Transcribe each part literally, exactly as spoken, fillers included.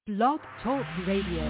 Blog Talk Radio.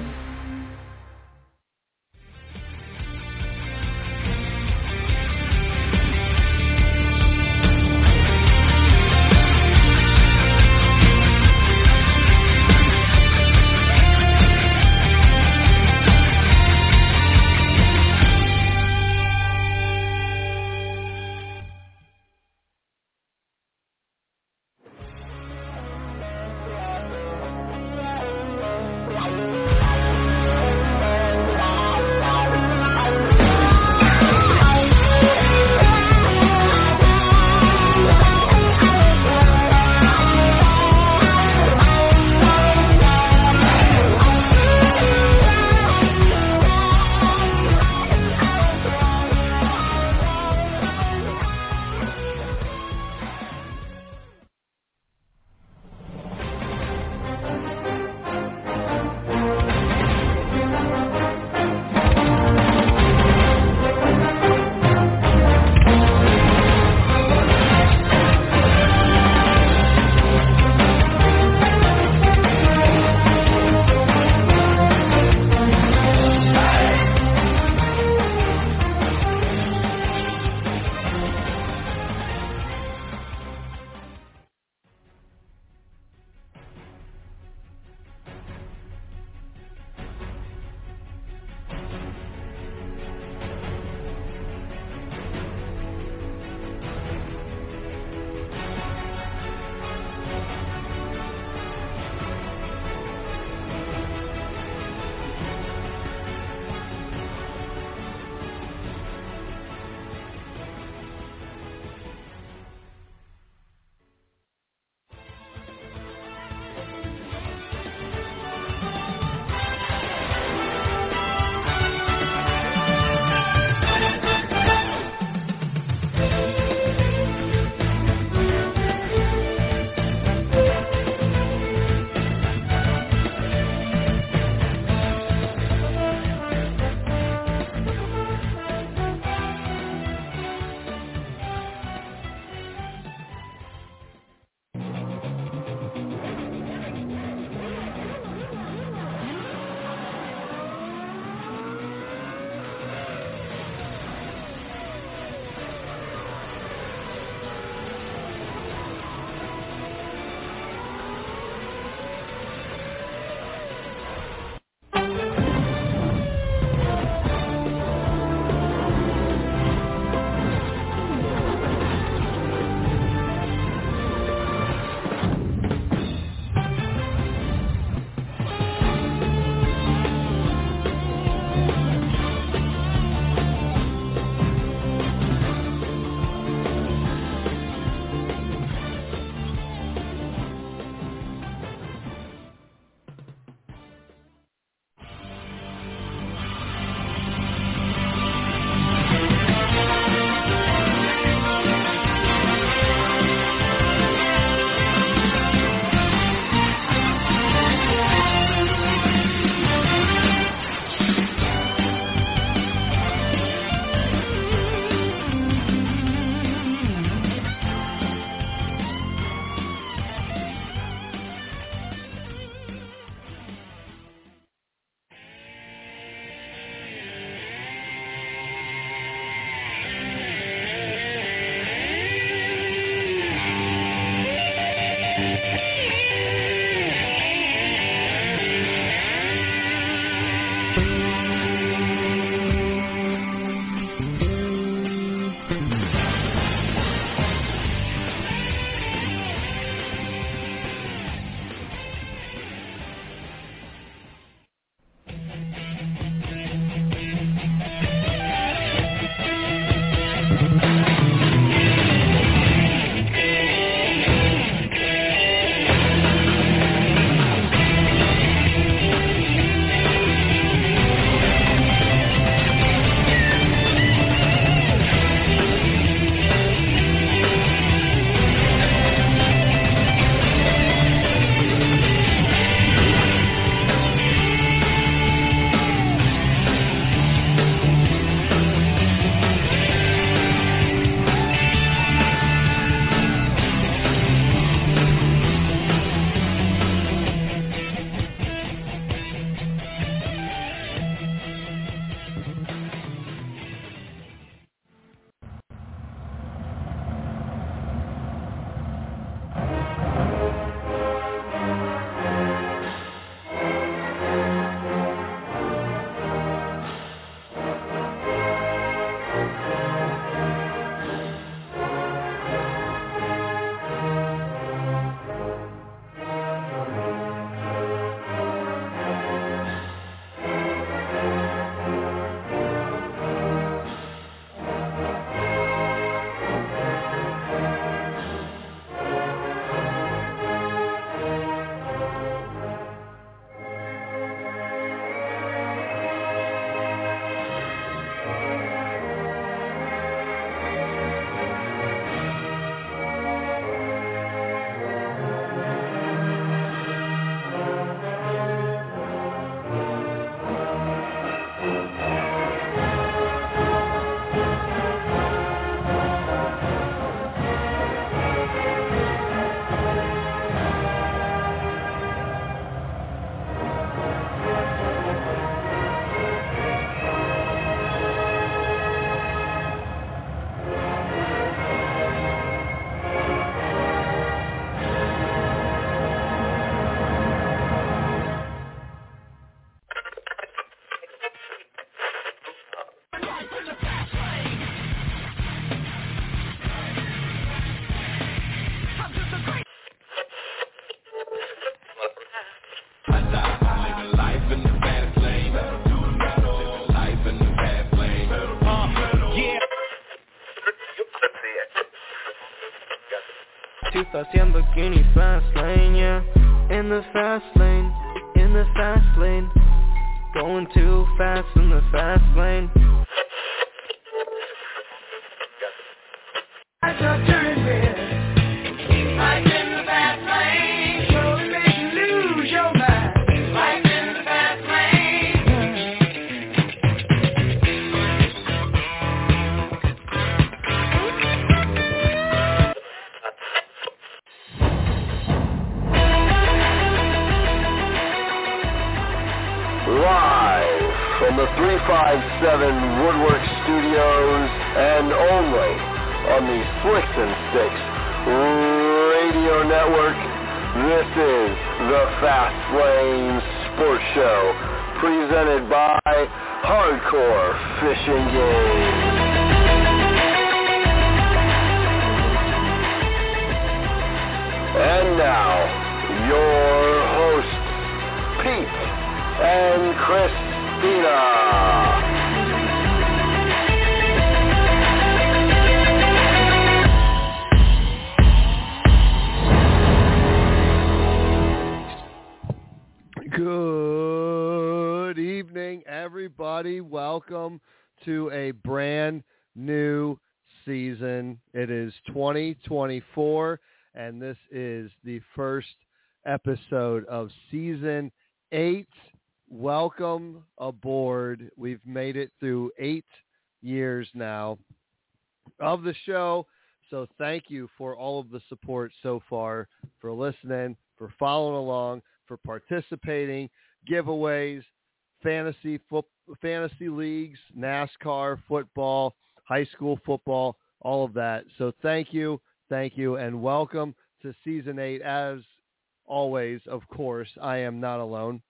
está haciendo Lamborghini fast lane, yeah. In the fast lane, in the fast lane, going too fast in the fast lane. I start turning red, like in the fast lane, so it makes you lose your mind, like in the fast lane. Live from the three five seven Woodwork Studios and only on the Slicks and Sticks Radio Network, this is the Fast Lane Sports Show, presented by Hardcore Fishing Game. And now, your hosts, Pete and Christina. Good evening, everybody. Welcome to a brand new season. It is twenty twenty-four, and this is the first episode of season eight. Welcome aboard. We've made it through eight years now of the show, so thank you for all of the support so far, for listening, for following along, for participating, giveaways, fantasy foot, fantasy leagues, NASCAR, football, high school football, all of that. So thank you, thank you, and welcome to season eight. As always, of course, I am not alone.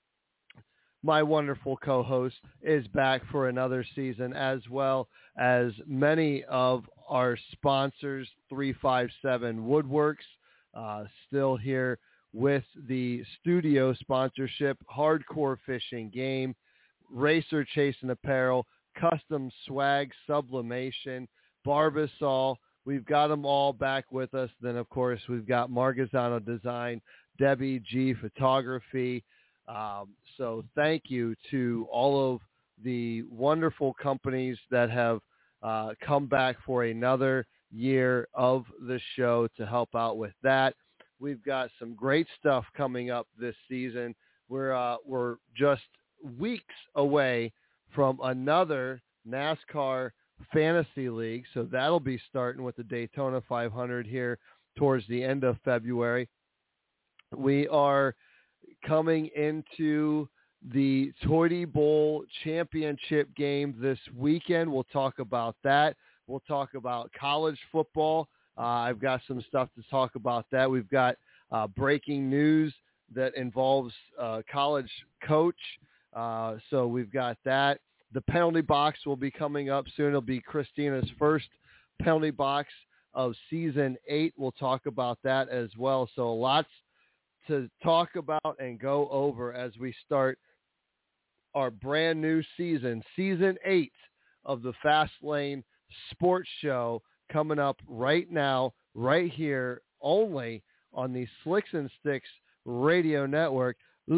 My wonderful co-host is back for another season, as well as many of our sponsors, three five seven Woodworks, uh, still here with the studio sponsorship, Hardcore Fishing Game, Racer Chasing Apparel, Custom Swag Sublimation, Barbasol. We've got them all back with us. Then, of course, we've got Margazano Design, Debbie G Photography. Um, so thank you to all of the wonderful companies that have uh, come back for another year of the show to help out with that. We've got some great stuff coming up this season. We're uh, we're just weeks away from another NASCAR Fantasy League, so that'll be starting with the Daytona five hundred here towards the end of February. We are coming into the Toyota Bowl championship game this weekend. We'll talk about that. We'll talk about college football. Uh, I've got some stuff to talk about that. We've got uh, breaking news that involves uh, college coach. Uh, so we've got that. The penalty box will be coming up soon. It'll be Christina's first penalty box of season eight. We'll talk about that as well. So lots to talk about and go over as we start our brand new season, season eight of the Fast Lane Sports Show, coming up right now, right here, only on the Slicks and Sticks Radio Network.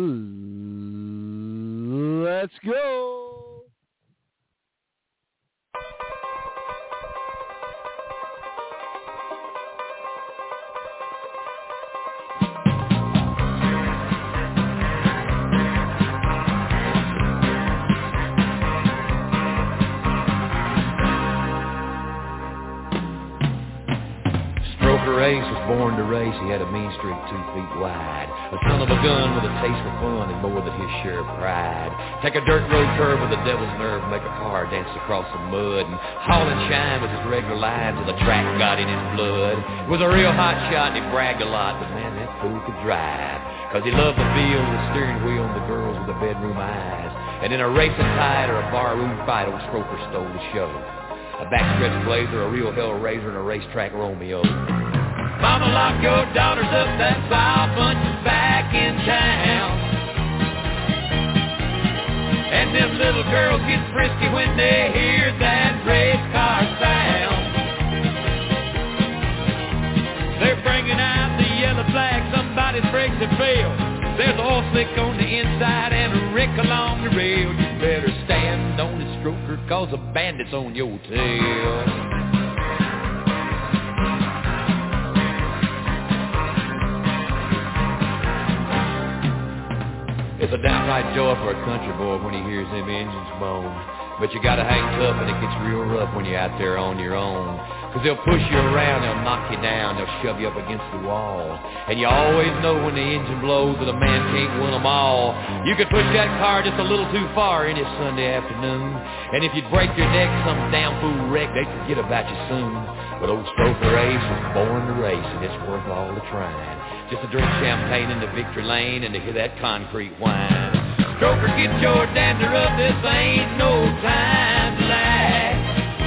Ooh, let's go. Ace was born to race. He had a mean streak two feet wide. A son of a gun with a taste for fun and more than his share of pride. Take a dirt road curve with a devil's nerve, make a car dance across the mud, and haul and shine with his regular lines till the track got in his blood. He was a real hot shot and he bragged a lot, but man, that fool could drive. Cause he loved the feel of the steering wheel and the girls with the bedroom eyes. And in a racing tide or a barroom fight, old Stroker stole the show. A backstretch blazer, a real hell raiser, and a racetrack Romeo. Mama, lock your daughters up, that foul bunch is back in town. And them little girls get frisky when they hear that race car sound. They're bringing cause the bandits on your tail. It's a downright joy for a country boy when he hears them engines moan. But you gotta hang tough and it gets real rough when you're out there on your own. Cause they'll push you around, they'll knock you down, they'll shove you up against the wall. And you always know when the engine blows that a man can't win them all. You could push that car just a little too far any Sunday afternoon. And if you'd break your neck, some damn fool wreck, they'd forget about you soon. But old Stroker Ace was born to race, and it's worth all the trying. Just to drink champagne in the victory lane and to hear that concrete whine. Stroker, get your dander up, this ain't no time to lag.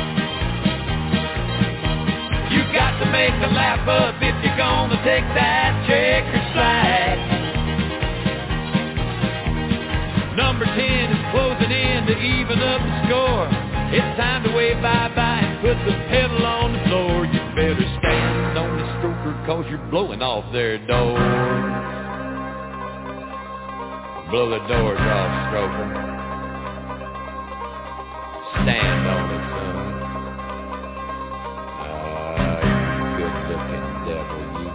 You got to make a lap up if you're gonna take that checker slide. Number ten is closing in to even up the score. It's time to wave bye-bye and put the pedal on the floor. You better stand on the Stroker cause you're blowing off their door. Blow the doors off, Stroker. Stand on it, son. Ah, you good-looking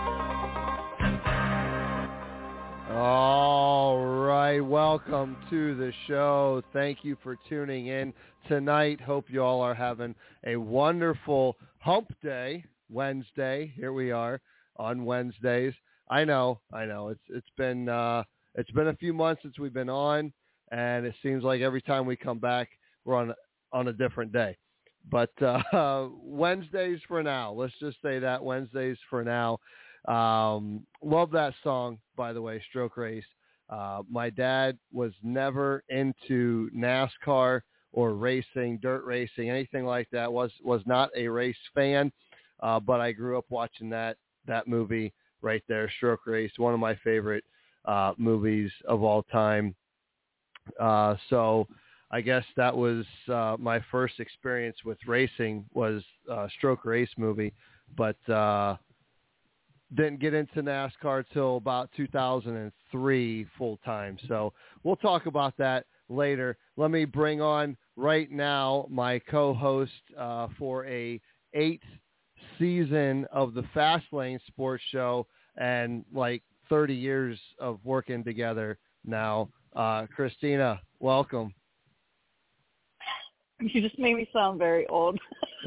devil, you. All right, welcome to the show. Thank you for tuning in tonight. Hope you all are having a wonderful hump day, Wednesday. Here we are on Wednesdays. I know, I know. It's it's been uh, it's been a few months since we've been on, and it seems like every time we come back, we're on on a different day. But uh, Wednesdays for now. Let's just say that Wednesdays for now. Um, love that song, by the way, Stroker Ace. Uh, my dad was never into NASCAR or racing, dirt racing, anything like that. Was was not a race fan, uh, but I grew up watching that that movie right there, Stroker Ace, one of my favorite uh, movies of all time. Uh, so I guess that was uh, my first experience with racing was uh, Stroker Ace movie, but uh, didn't get into NASCAR till about two thousand three full time. So we'll talk about that later. Let me bring on right now my co-host uh, for a eighth season of the Fast Lane Sports Show and like thirty years of working together now. Uh, Christina, welcome. You just made me sound very old.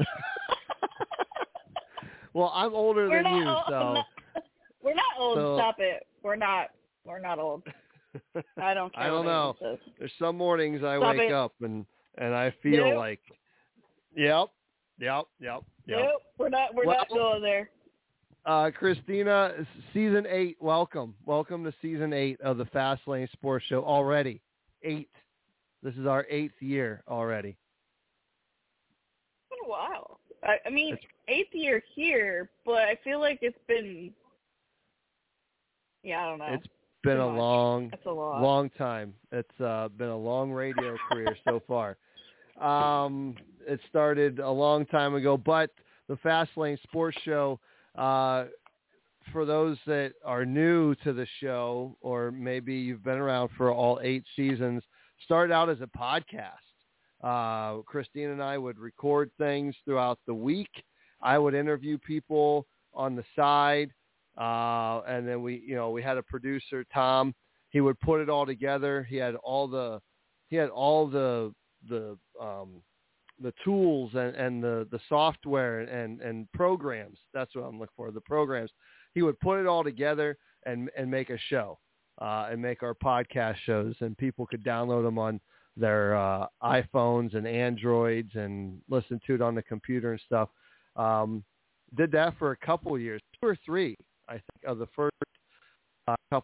Well, I'm older We're than you, old. so Not, we're not old. So, Stop it. We're not. We're not old. I don't care. I don't what know. anyone says. There's some mornings I Stop wake it. up and, and I feel Nope. like, yep, yep, yep, yep. Nope. We're not. We're Well, not going there. Uh, Christina, season eight, welcome. Welcome to season eight of the Fast Lane Sports Show already. Eight. This is our eighth year already. It's been a while. I, I mean, It's- eighth year here, but I feel like it's been. Yeah, I don't know. It's been Too a much. long, That's a lot. long time. It's uh, been a long radio career so far. Um, it started a long time ago, but the Fast Lane Sports Show, uh, for those that are new to the show, or maybe you've been around for all eight seasons, started out as a podcast. Uh, Christine and I would record things throughout the week. I would interview people on the side. Uh, and then we, you know, we had a producer, Tom. He would put it all together. He had all the, he had all the, the, um, the tools and, and the, the software and, and programs. That's what I'm looking for. The programs. He would put it all together and, and make a show, uh, and make our podcast shows, and people could download them on their, uh, iPhones and Androids and listen to it on the computer and stuff. Um, did that for a couple of years, two or three. I think of the first uh, couple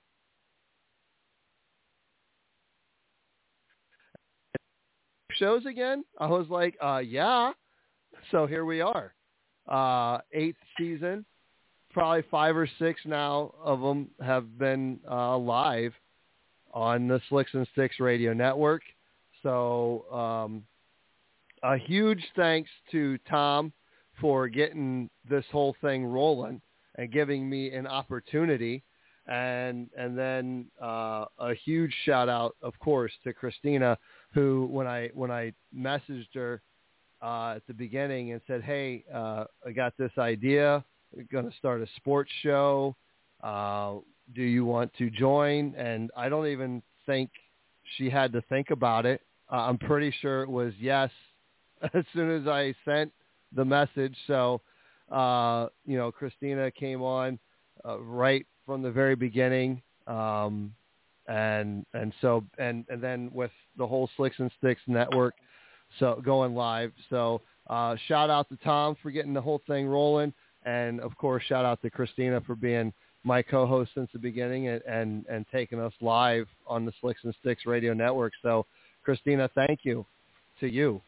shows again. I was like, uh, yeah. So here we are, uh, eighth season. Probably five or six now of them have been uh, live on the Slicks and Sticks Radio Network. So um, a huge thanks to Tom for getting this whole thing rolling and giving me an opportunity. And and then uh, a huge shout out, of course, to Christina, who when I when I messaged her uh, at the beginning and said, "Hey, uh, I got this idea. We're going to start a sports show. Uh, do you want to join?" And I don't even think she had to think about it. Uh, I'm pretty sure it was yes as soon as I sent the message. So, uh, you know, Christina came on uh, right from the very beginning. Um, and, and so, and, and then with the whole Slicks and Sticks network, so going live. So, uh, shout out to Tom for getting the whole thing rolling. And of course, shout out to Christina for being my co-host since the beginning and, and, and taking us live on the Slicks and Sticks radio network. So Christina, thank you to you.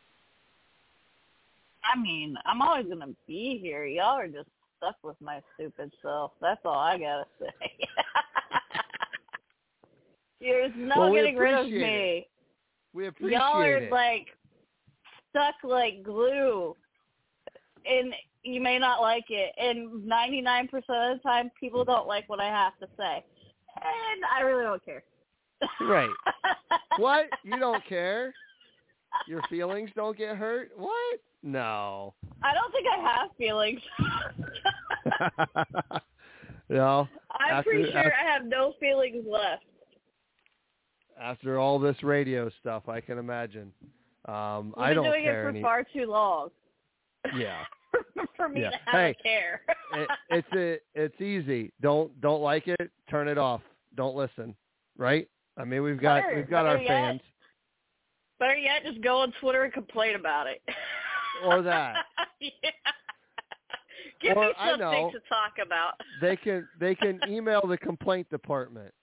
I mean, I'm always going to be here. Y'all are just stuck with my stupid self. That's all I got to say. There's no well, getting rid of it. me. We appreciate Y'all are it. like stuck like glue. And you may not like it. And ninety-nine percent of the time, people don't like what I have to say. And I really don't care. Right. What? You don't care? Your feelings don't get hurt? What? No. I don't think I have feelings. No. I'm after, pretty sure after, I have no feelings left. After all this radio stuff, I can imagine. Um, We've I don't been doing care it for any... far too long. Yeah. for me yeah. to have hey, a care. it, it's a, it's easy. Don't don't like it. Turn it off. Don't listen. Right? I mean, we've got better, we've got our yet, fans. Better yet, just go on Twitter and complain about it. Or that. Yeah. Give or, me I something know, to talk about. they can they can email the complaint department.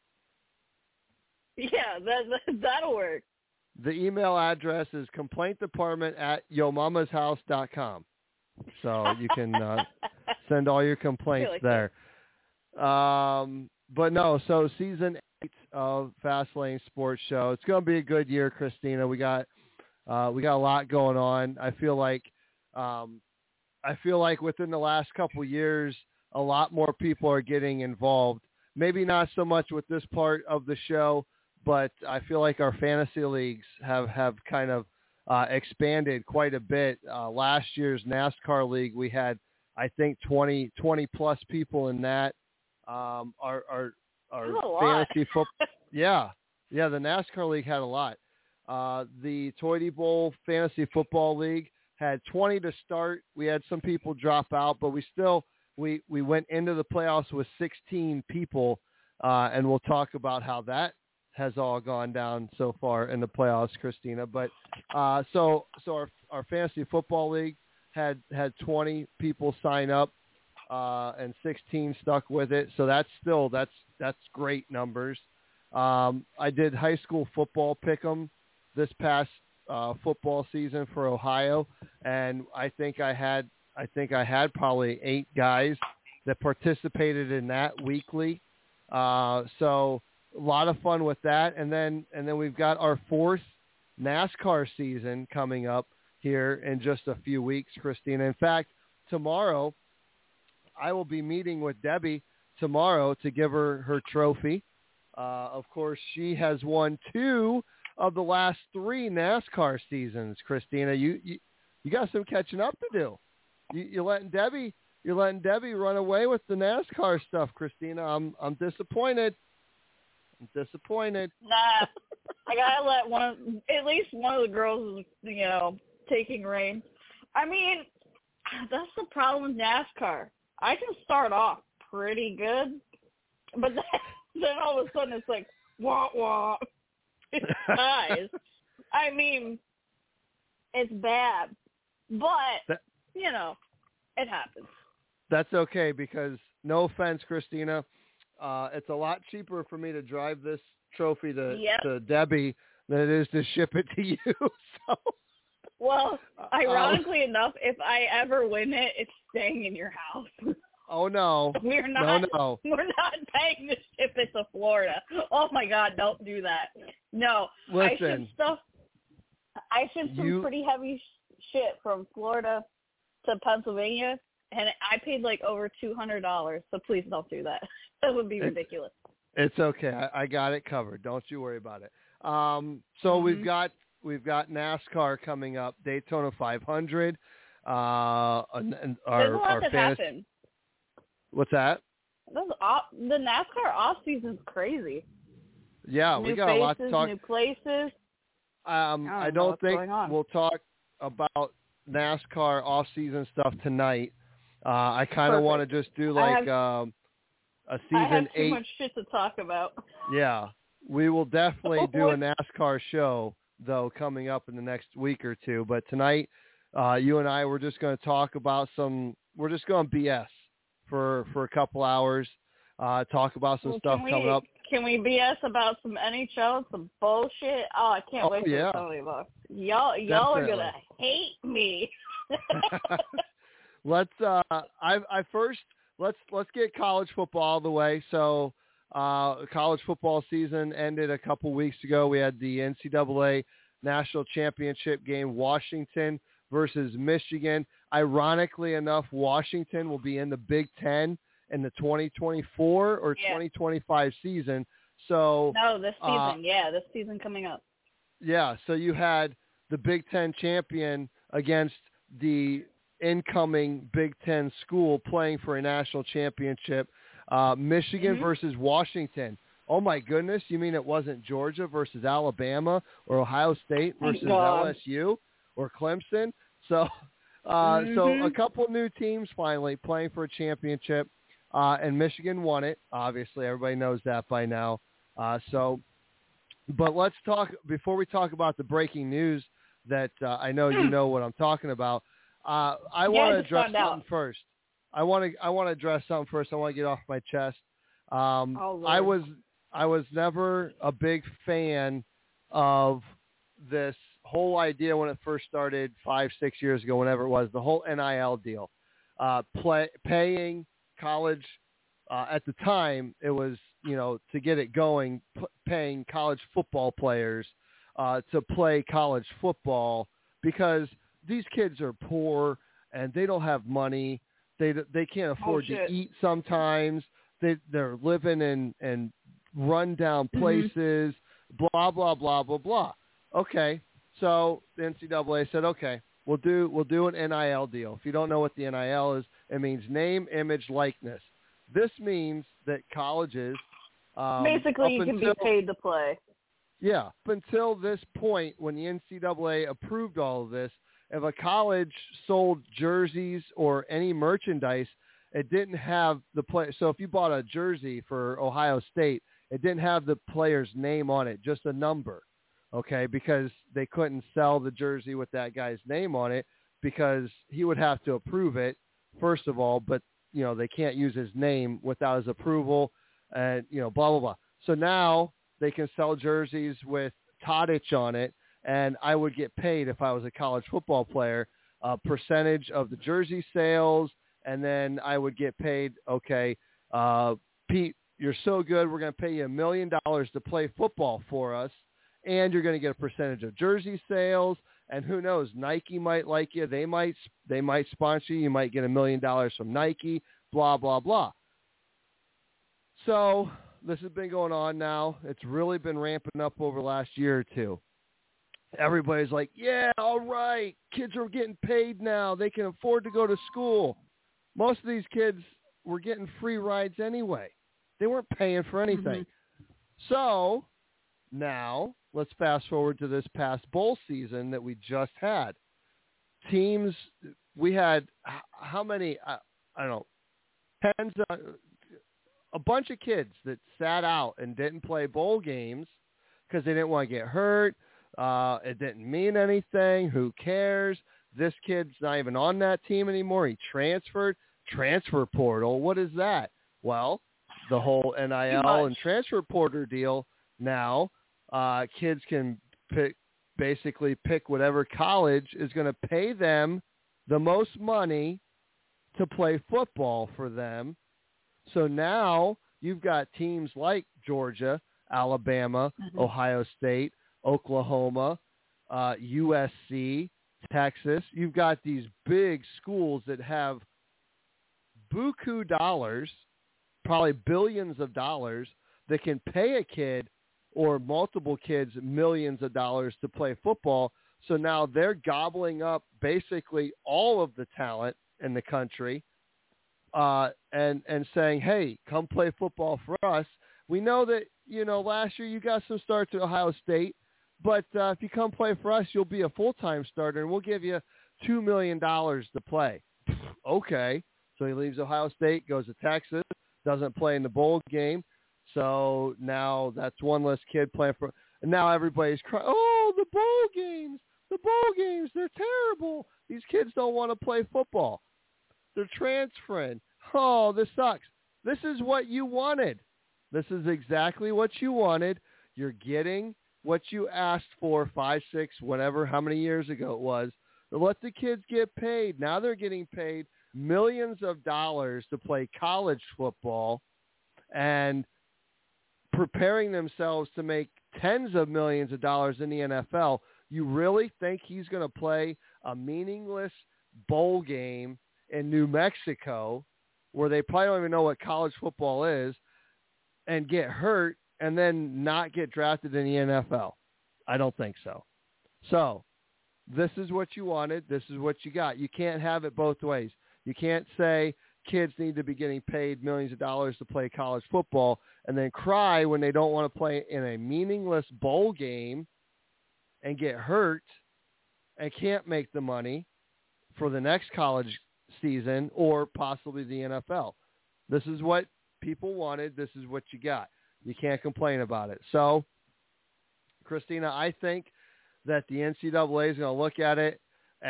Yeah, that, that that'll work. The email address is complaint department at yo mamas house dot com. So you can uh, send all your complaints like there. Um, but no, so season eight of Fast Lane Sports Show. It's going to be a good year, Christina. We got uh, we got a lot going on. I feel like um, I feel like within the last couple years, a lot more people are getting involved. Maybe not so much with this part of the show, but I feel like our fantasy leagues have, have kind of uh, expanded quite a bit. Uh, last year's NASCAR league, we had, I think, twenty, twenty plus people in that. Um, our our, our fantasy football, yeah, yeah, the NASCAR league had a lot. Uh, the Toity Bowl Fantasy Football League had twenty to start. We had some people drop out, but we still we, we went into the playoffs with sixteen people, uh, and we'll talk about how that has all gone down so far in the playoffs, Christina. But uh, so so our our fantasy football league had had twenty people sign up, uh, and sixteen stuck with it. So that's still that's that's great numbers. Um, I did high school football pick'em this past uh, football season for Ohio, and I think I had I think I had probably eight guys that participated in that weekly. Uh, so a lot of fun with that, and then and then we've got our fourth NASCAR season coming up here in just a few weeks, Christina. In fact, tomorrow I will be meeting with Debbie tomorrow to give her her trophy. Uh, of course, she has won two of the last three NASCAR seasons, Christina. You you, you got some catching up to do. You, you're letting Debbie you're letting Debbie run away with the NASCAR stuff, Christina. I'm I'm disappointed. I'm disappointed. Nah, I gotta let one of, at least one of the girls, you know, taking reign. I mean, that's the problem with NASCAR. I can start off pretty good, but then, then all of a sudden it's like, wah, wah. It dies. I mean, it's bad, but, that, you know, it happens. That's okay because, no offense, Christina, uh, it's a lot cheaper for me to drive this trophy to, yep. to Debbie than it is to ship it to you. So, well, ironically um, enough, if I ever win it, it's staying in your house. Oh, no. We're not, no, no. We're not paying to ship it to Florida. Oh, my God, don't do that. No. Listen. I shipped stuff. I shipped some you, pretty heavy sh- shit from Florida to Pennsylvania, and I paid like over two hundred dollars. So please don't do that. That would be It's- ridiculous. It's okay. I, I got it covered. Don't you worry about it. Um, so Mhm. we've got we've got NASCAR coming up, Daytona five hundred. Uh, and, and our, There's a lot our that fantasy- happened. What's that? Those off, the NASCAR off season's crazy. Yeah, new we got faces, a lot to talk. new places. Um, I don't I know don't what's think going on. we'll talk about NASCAR off-season stuff tonight. Uh, I kind of want to just do I like have- um, a I season have too eight. much shit to talk about. Yeah, we will definitely do a What? NASCAR show though coming up in the next week or two. But tonight, uh, you and I we're just going to talk about some. We're just going to B S for for a couple hours. Uh, talk about some Well, stuff can we, coming up. Can we B S about some N H L, some bullshit? Oh, I can't Oh, wait for yeah. the seventy bucks. Y'all, y'all are Definitely. gonna hate me. let's. Uh, I I first let's let's get college football out of the way. So, uh, college football season ended a couple weeks ago. We had the N C double A National Championship game, Washington versus Michigan. Ironically enough, Washington will be in the Big Ten in the twenty twenty-four or Yeah. twenty twenty-five season. So No, this season, Uh, yeah, this season coming up. yeah, so you had the Big Ten champion against the incoming Big Ten school playing for a national championship. Uh, Michigan Mhm. versus Washington. Oh my goodness! You mean it wasn't Georgia versus Alabama or Ohio State Thank versus God. L S U or Clemson? So, uh, so Mhm. a couple new teams finally playing for a championship, uh, and Michigan won it. Obviously, everybody knows that by now. Uh, so, but let's talk before we talk about the breaking news that uh, I know you know what I'm talking about. Uh, I Yeah, want I to just address found out. something first. I want to I want to address something first. I want to get off my chest. Um, Oh, Lord. I was I was never a big fan of this whole idea when it first started five six years ago, whenever it was, the whole N I L deal, uh, play, paying college. Uh, at the time, it was, you know, to get it going, p- paying college football players uh, to play college football because these kids are poor and they don't have money. They they can't afford to shit. eat sometimes. They they're living in in run down Mhm. places. Blah blah blah blah blah. Okay, so the N C double A said, okay, we'll do we'll do an N I L deal. If you don't know what the N I L is, it means name, image, likeness. This means that colleges um, Basically, up you can until, be paid to play. yeah, up until this point when the N C double A approved all of this, if a college sold jerseys or any merchandise, it didn't have the play. So if you bought a jersey for Ohio State, it didn't have the player's name on it, just a number, okay, because they couldn't sell the jersey with that guy's name on it because he would have to approve it, first of all, but you know, they can't use his name without his approval and, you know, blah, blah, blah. So now they can sell jerseys with Tadic on it, and I would get paid if I was a college football player, a percentage of the jersey sales, and then I would get paid, okay, uh, Pete, you're so good, we're going to pay you a million dollars to play football for us, and you're going to get a percentage of jersey sales. And who knows? Nike might like you. They might they might sponsor you. You might get a million dollars from Nike. Blah blah blah. So this has been going on now. It's really been ramping up over the last year or two. Everybody's like, "Yeah, all right. Kids are getting paid now. They can afford to go to school." Most of these kids were getting free rides anyway. They weren't paying for anything. Mm-hmm. So now let's fast forward to this past bowl season that we just had. Teams, we had how many, I, I don't know, tens, uh, a bunch of kids that sat out and didn't play bowl games because they didn't want to get hurt. Uh, it didn't mean anything. Who cares? This kid's not even on that team anymore. He transferred. Transfer portal. What is that? Well, the whole N I L and transfer portal deal now. Uh, kids can pick, basically pick whatever college is going to pay them the most money to play football for them. So now you've got teams like Georgia, Alabama, Mhm. Ohio State, Oklahoma, uh, U S C, Texas. You've got these big schools that have buku dollars, probably billions of dollars, that can pay a kid or multiple kids millions of dollars to play football. So now they're gobbling up basically all of the talent in the country uh, and, and saying, hey, come play football for us. We know that, you know, last year you got some starts at Ohio State, but uh, if you come play for us, you'll be a full-time starter, and we'll give you two million dollars to play. Okay. So he leaves Ohio State, goes to Texas, doesn't play in the bowl game. So now that's one less kid playing for – and now everybody's crying, oh, the bowl games, the bowl games, they're terrible. These kids don't want to play football. They're transferring. Oh, this sucks. This is what you wanted. This is exactly what you wanted. You're getting what you asked for five, six, whatever, how many years ago it was. Let the kids get paid. Now they're getting paid millions of dollars to play college football and preparing themselves to make tens of millions of dollars in the N F L. You really think he's going to play a meaningless bowl game in New Mexico where they probably don't even know what college football is and get hurt and then not get drafted in the N F L? I don't think so. So this is what you wanted. This is what you got. You can't have it both ways. You can't say kids need to be getting paid millions of dollars to play college football and then cry when they don't want to play in a meaningless bowl game and get hurt and can't make the money for the next college season or possibly the N F L. This is what people wanted. This is what you got. You can't complain about it. So, Christina, I think that the N C double A is going to look at it,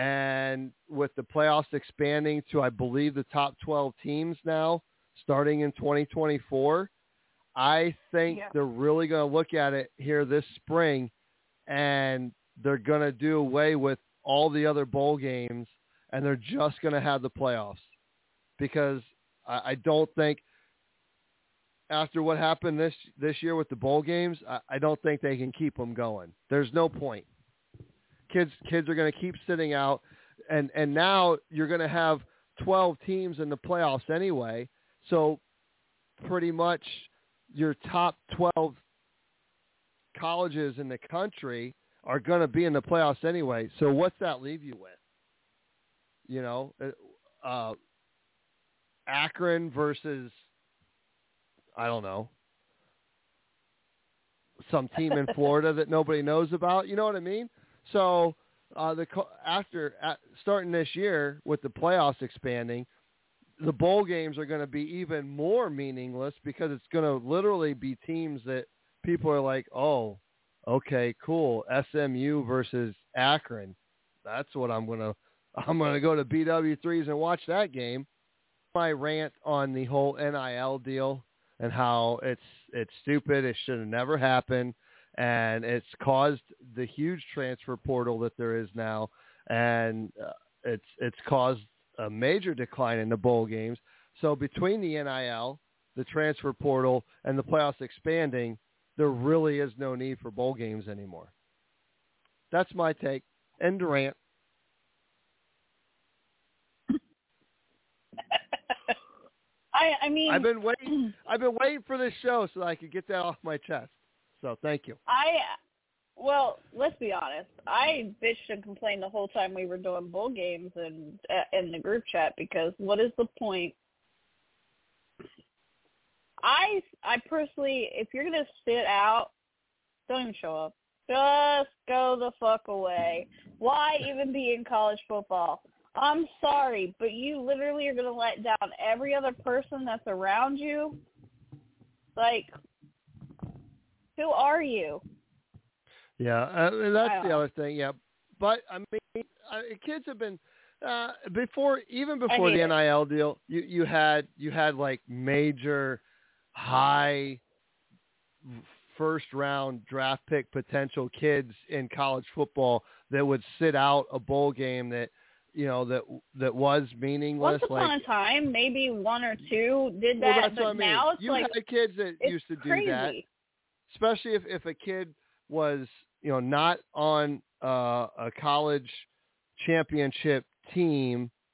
and with the playoffs expanding to, I believe, the top twelve teams now, starting in twenty twenty-four, I think Yeah. they're really going to look at it here this spring, and they're going to do away with all the other bowl games, and they're just going to have the playoffs. Because I, I don't think, after what happened this this year with the bowl games, I, I don't think they can keep them going. There's no point. Kids kids are going to keep sitting out, and, and now you're going to have twelve teams in the playoffs anyway, so pretty much your top twelve colleges in the country are going to be in the playoffs anyway. So what's that leave you with? You know, uh, Akron versus, I don't know, some team in Florida that nobody knows about. You know what I mean? So uh, the after uh, starting this year with the playoffs expanding, the bowl games are going to be even more meaningless because it's going to literally be teams that people are like, oh, okay, cool, S M U versus Akron. That's what I'm going to I'm going to go to B W threes and watch that game. My rant on the whole N I L deal and how it's it's stupid. It should have never happened. And it's caused the huge transfer portal that there is now. And uh, it's it's caused a major decline in the bowl games. So between the N I L, the transfer portal, and the playoffs expanding, there really is no need for bowl games anymore. That's my take. End of rant. I, I mean, I've been waiting. I've been waiting for this show so I could get that off my chest. So thank you. I, well, let's be honest. I bitched and complained the whole time we were doing bowl games and in the group chat because what is the point? I, I personally, if you're gonna sit out, don't even show up. Just go the fuck away. Why even be in college football? I'm sorry, but you literally are going to let down every other person that's around you? Like, who are you? Yeah, uh, that's the know. other thing, yeah. But, I mean, uh, kids have been, uh, before, even before the it. N I L deal, you, you had, you had like major high first round draft pick potential kids in college football that would sit out a bowl game that, you know, that that was meaningless. Once upon like, a time, maybe one or two did that, well, that's but what I mean. now it's you like had kids that it's used to do crazy. that, especially if, if a kid was, you know, not on uh, a college championship team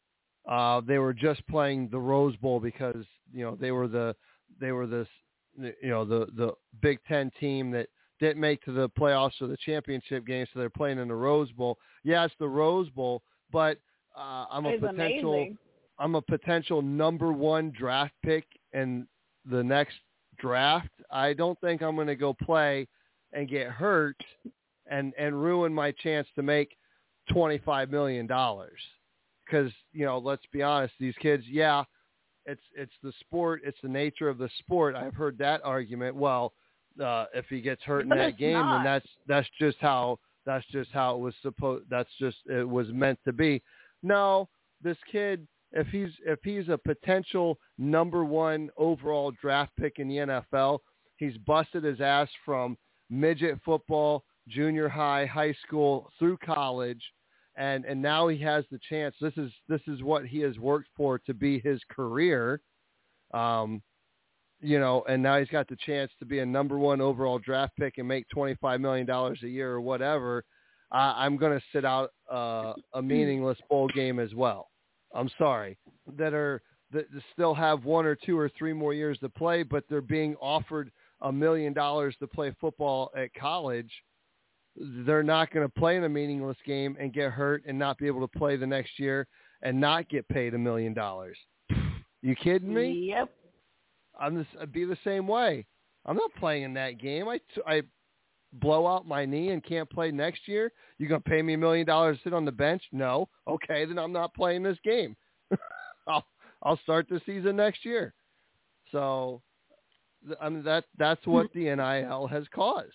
uh, they were just playing the Rose Bowl because you know they were the they were this you know the the Big Ten team that didn't make to the playoffs or the championship game, so they're playing in the Rose Bowl. Yeah, it's the Rose Bowl, but uh, I'm a It's potential amazing. I'm a potential number one draft pick in the next draft. I don't think I'm going to go play and get hurt and, and ruin my chance to make twenty-five million dollars. Because, you know, let's be honest, these kids, yeah, it's it's the sport. It's the nature of the sport. I've heard that argument. Well, uh, if he gets hurt in But that it's game, not. then that's that's just how that's just how it was supposed. That's just it was meant to be. No, this kid, if he's if he's a potential number one overall draft pick in the N F L, he's busted his ass from midget football, junior high, high school, through college, and and now he has the chance. This is this is what he has worked for to be his career, um, you know, and now he's got the chance to be a number one overall draft pick and make twenty-five million dollars a year or whatever. Uh, I'm going to sit out uh, a meaningless bowl game as well. I'm sorry, that are that still have one or two or three more years to play, but they're being offered a million dollars to play football at college. They're not going to play in a meaningless game and get hurt and not be able to play the next year and not get paid a million dollars. You kidding me? Yep. I'm just, I'd be the same way. I'm not playing in that game. I, I blow out my knee and can't play next year. You going to pay me a million dollars to sit on the bench? No. Okay, then I'm not playing this game. I'll I'll start the season next year. So, I mean that that's what the N I L has caused,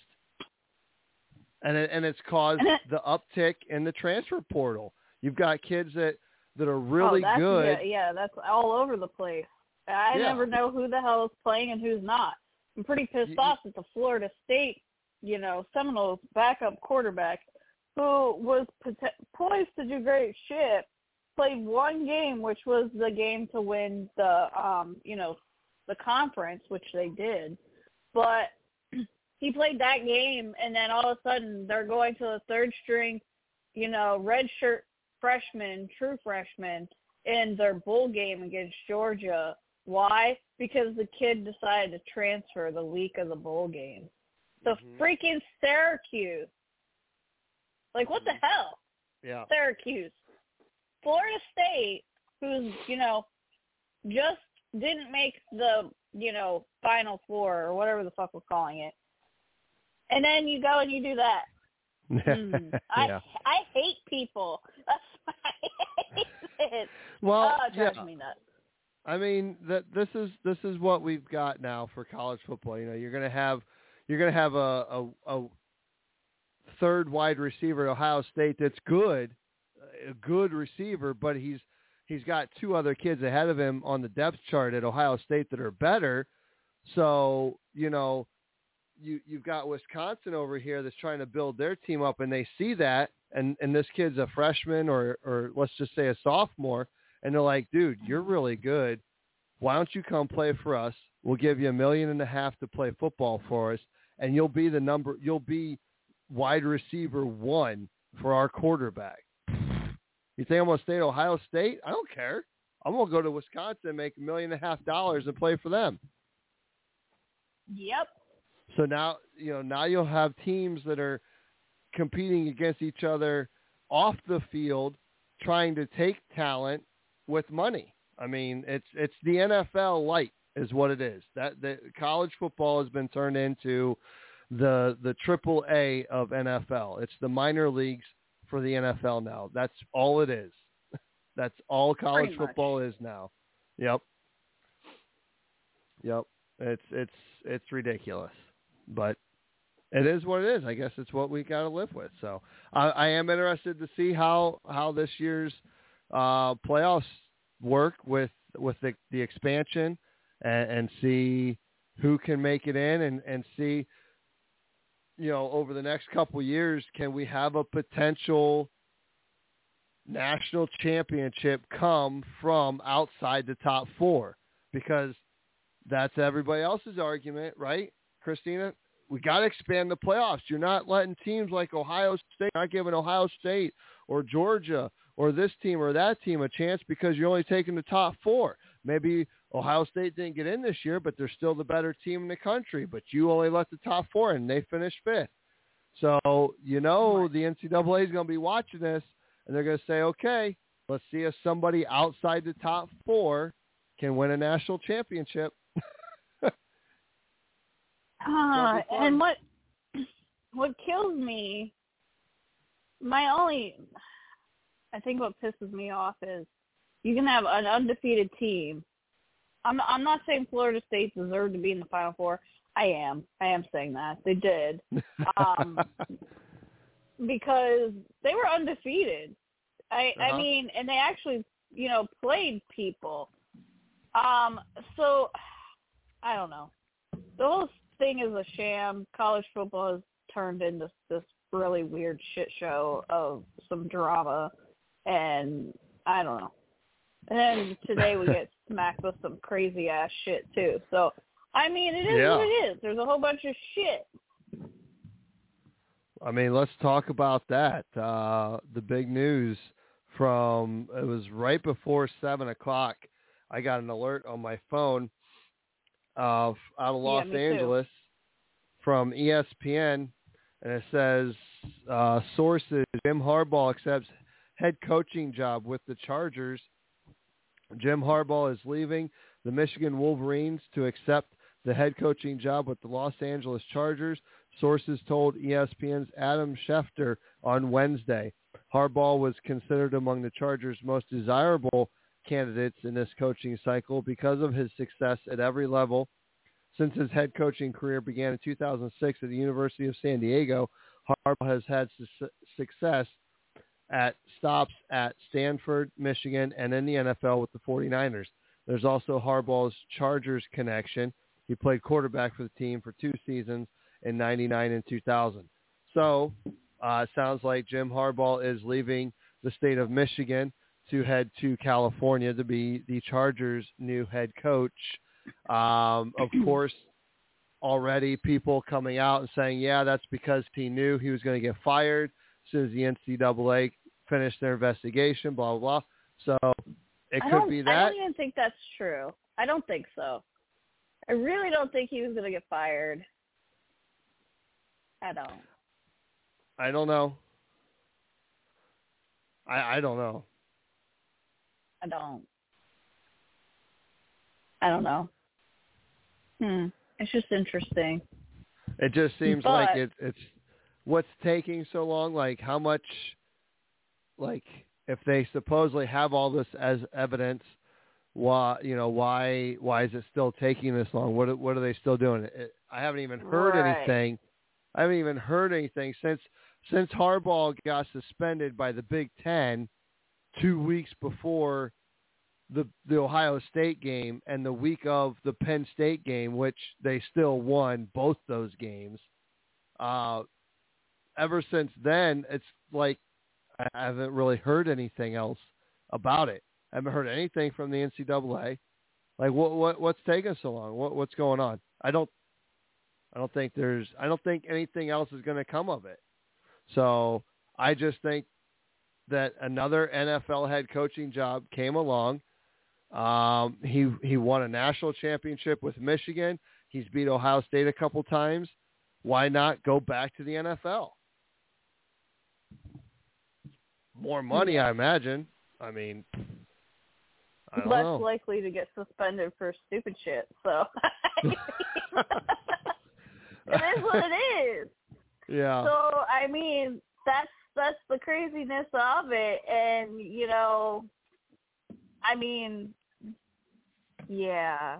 and it, and it's caused the uptick in the transfer portal. You've got kids that, that are really oh, that's, good. Yeah, yeah, that's all over the place. I Yeah. never know who the hell is playing and who's not. I'm pretty pissed You- off that the Florida State, you know, Seminoles backup quarterback, who was pot- poised to do great shit, played one game, which was the game to win the, um, you know, the conference, which they did. But he played that game, and then all of a sudden they're going to the third string, you know, redshirt freshman, true freshman, in their bowl game against Georgia. Why? Because the kid decided to transfer the week of the bowl game. So Mhm. freaking Syracuse. Like, what the hell? Yeah. Syracuse. Florida State, who's, you know, just didn't make the, you know, Final Four or whatever the fuck we're calling it. And then you go and you do that. Mm. I yeah. I hate people. That's why I hate it. Well, oh, it drives yeah. me nuts. I mean, that this is this is what we've got now for college football. You know, you're gonna have you're gonna have a a, a third wide receiver at Ohio State that's good, a good receiver, but he's he's got two other kids ahead of him on the depth chart at Ohio State that are better. So, you know, you you've got Wisconsin over here that's trying to build their team up, and they see that, and and this kid's a freshman or or let's just say a sophomore, and they're like, dude, you're really good. Why don't you come play for us? We'll give you a million and a half to play football for us, and you'll be the number. You'll be wide receiver one for our quarterback. You think I'm going to stay at Ohio State? I don't care. I'm going to go to Wisconsin and make a million and a half dollars and play for them. Yep. So now, you know, now you'll have teams that are competing against each other off the field, trying to take talent with money. I mean, it's it's the N F L light is what it is. That the college football has been turned into the the triple A of N F L. It's the minor leagues for the N F L now. That's all it is. That's all college Pretty much. football is now. Yep. Yep. It's it's it's ridiculous, but it is what it is. I guess it's what we got to live with. So I, I am interested to see how how this year's uh, playoffs work with with the, the expansion, and, and see who can make it in, and, and see, you know, over the next couple of years, can we have a potential national championship come from outside the top four? Because that's everybody else's argument, right, Christina? We got to expand the playoffs. You're not letting teams like Ohio State, not giving Ohio State or Georgia or this team or that team a chance because you're only taking the top four. Maybe Ohio State didn't get in this year, but they're still the better team in the country, but you only let the top four in, and they finished fifth. So, you know, the N C double A is going to be watching this, and they're going to say, okay, let's see if somebody outside the top four can win a national championship. Uh, and what what kills me, my only, I think what pisses me off is you can have an undefeated team. I'm I'm not saying Florida State deserved to be in the Final Four. I am. I am saying that. They did. Um, because they were undefeated. I uh-huh. I mean, and they actually, you know, played people. Um, so, I don't know. The whole thing is a sham. College football has turned into this really weird shit show of some drama, and I don't know. And then today we get smacked with some crazy ass shit too. So I mean, it is yeah. what it is. There's a whole bunch of shit. I mean, let's talk about that. Uh, the big news from it was right before seven o'clock. I got an alert on my phone uh, out of Los yeah, Angeles too. from E S P N, and it says uh, sources: Jim Harbaugh accepts head coaching job with the Chargers. Jim Harbaugh is leaving the Michigan Wolverines to accept the head coaching job with the Los Angeles Chargers. Sources told E S P N's Adam Schefter on Wednesday. Harbaugh was considered among the Chargers' most desirable candidates in this coaching cycle because of his success at every level. Since his head coaching career began in two thousand six at the University of San Diego, Harbaugh has had su- success at stops at Stanford, Michigan, and in the N F L with the 49ers. There's also Harbaugh's Chargers connection. He played quarterback for the team for two seasons in ninety-nine and two thousand. So uh, it sounds like Jim Harbaugh is leaving the state of Michigan to head to California to be the Chargers' new head coach. Um, of course, already people coming out and saying, yeah, that's because he knew he was going to get fired as soon as the N C double A finished their investigation, blah, blah, blah. So it I could be that. I don't even think that's true. I don't think so. I really don't think he was going to get fired. I don't. I don't know. I I don't know. I don't. I don't know. Hmm. It's just interesting. It just seems but, like it, it's what's taking so long. Like how much, like if they supposedly have all this as evidence, why you know why why is it still taking this long? What what are they still doing? It, I haven't even heard right. anything. I haven't even heard anything since since Harbaugh got suspended by the Big Ten two weeks before the the Ohio State game and the week of the Penn State game, which they still won both those games. Uh, ever since then, it's like I haven't really heard anything else about it. I haven't heard anything from the N C double A. Like what what what's taking so long? What what's going on? I don't I don't think there's I don't think anything else is going to come of it. So I just think that another N F L head coaching job came along. Um, he he won a national championship with Michigan. He's beat Ohio State a couple times. Why not go back to the N F L? More money, I imagine. I mean, I don't less know. likely to get suspended for stupid shit. So it is what it is. Yeah. So I mean, that's that's the craziness of it, and you know, I mean, yeah.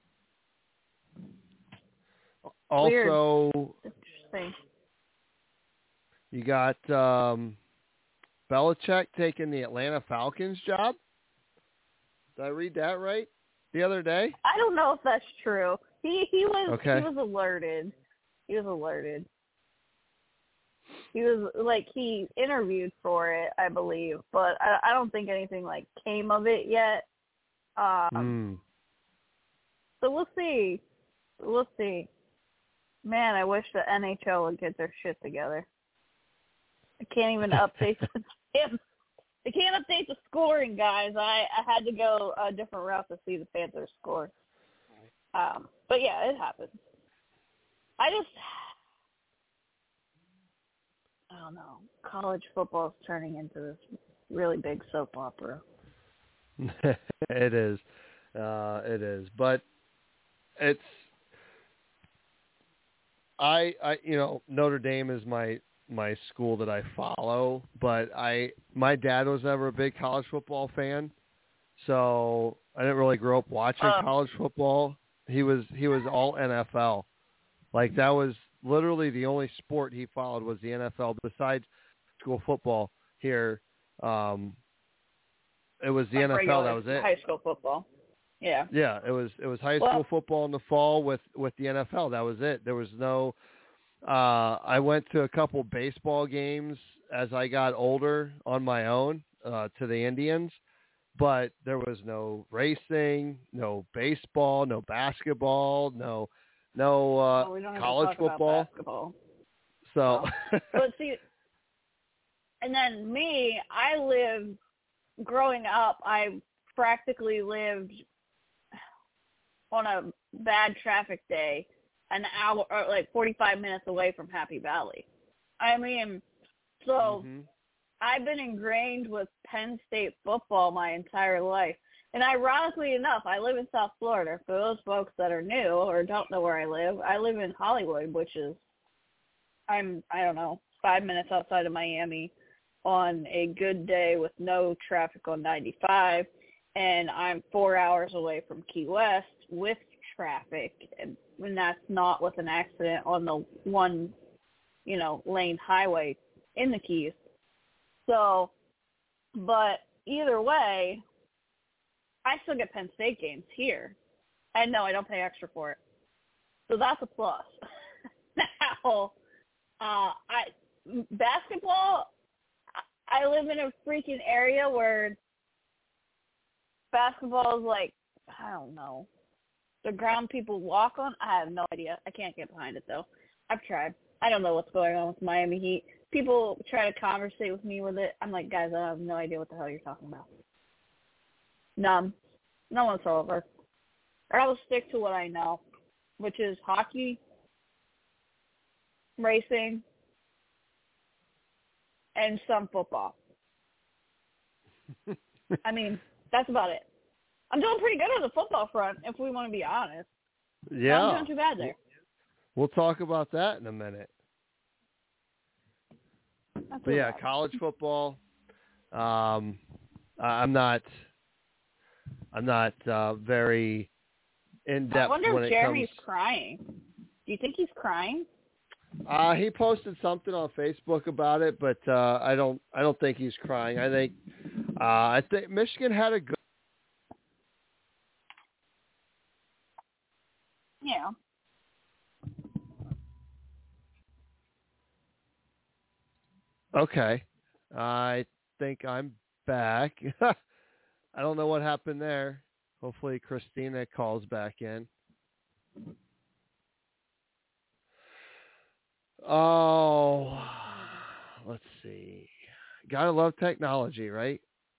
Also, Weird. Interesting. You got um, Belichick taking the Atlanta Falcons job. Did I read that right the other day? I don't know if that's true. He he was okay. he was alerted. He was alerted. He was like he interviewed for it, I believe, but I, I don't think anything like came of it yet. Um, mm. So we'll see. We'll see. Man, I wish the N H L would get their shit together. I can't even update the damn they can't update the scoring, guys. I, I had to go a different route to see the Panthers score. Um, but yeah, it happens. I just, I don't know. College football is turning into this really big soap opera. It is. Uh, it is. But it's, I, I, you know, Notre Dame is my, my school that I follow, but I, my dad was never a big college football fan. So I didn't really grow up watching Uh, college football. He was, he was all N F L. Like that was literally the only sport he followed was the N F L besides school football here. Um, it was the like N F L. regular That was it. High school football. Yeah. Yeah, it was it was high Well- school football in the fall with, with the N F L. That was it. There was no uh I went to a couple baseball games as I got older on my own uh to the Indians, but there was no racing, no baseball, no basketball, no no uh Oh, we don't have to college talk about football. basketball. So But see, and then me, I lived, growing up, I practically lived on a bad traffic day an hour, or like forty-five minutes away from Happy Valley. I mean, so Mhm. I've been ingrained with Penn State football my entire life. And ironically enough, I live in South Florida. For those folks that are new or don't know where I live, I live in Hollywood, which is, I'm, I don't know, five minutes outside of Miami on a good day with no traffic on ninety-five. And I'm four hours away from Key West with traffic. And when that's not with an accident on the one, you know, lane highway in the Keys. So, but either way, I still get Penn State games here. And no, I don't pay extra for it. So that's a plus. Now, uh, I basketball, I live in a freaking area where basketball is like, I don't know, the ground people walk on. I have no idea. I can't get behind it, though. I've tried. I don't know what's going on with Miami Heat. People try to conversate with me with it. I'm like, guys, I have no idea what the hell you're talking about. None. No whatsoever. Or I will stick to what I know, which is hockey, racing, and some football. I mean, that's about it. I'm doing pretty good on the football front, if we want to be honest. Yeah. I'm doing too bad there. We'll talk about that in a minute. That's But yeah, bad. college football. Um, I'm not. I'm not uh, very in I depth wonder when if it Jeremy's comes. crying. Do you think he's crying? Uh, he posted something on Facebook about it, but uh, I don't. I don't think he's crying. I think. Uh, I think Michigan had a good. Yeah. Okay, I think I'm back. I don't know what happened there. Hopefully, Christina calls back in. Oh, let's see. Gotta love technology, right?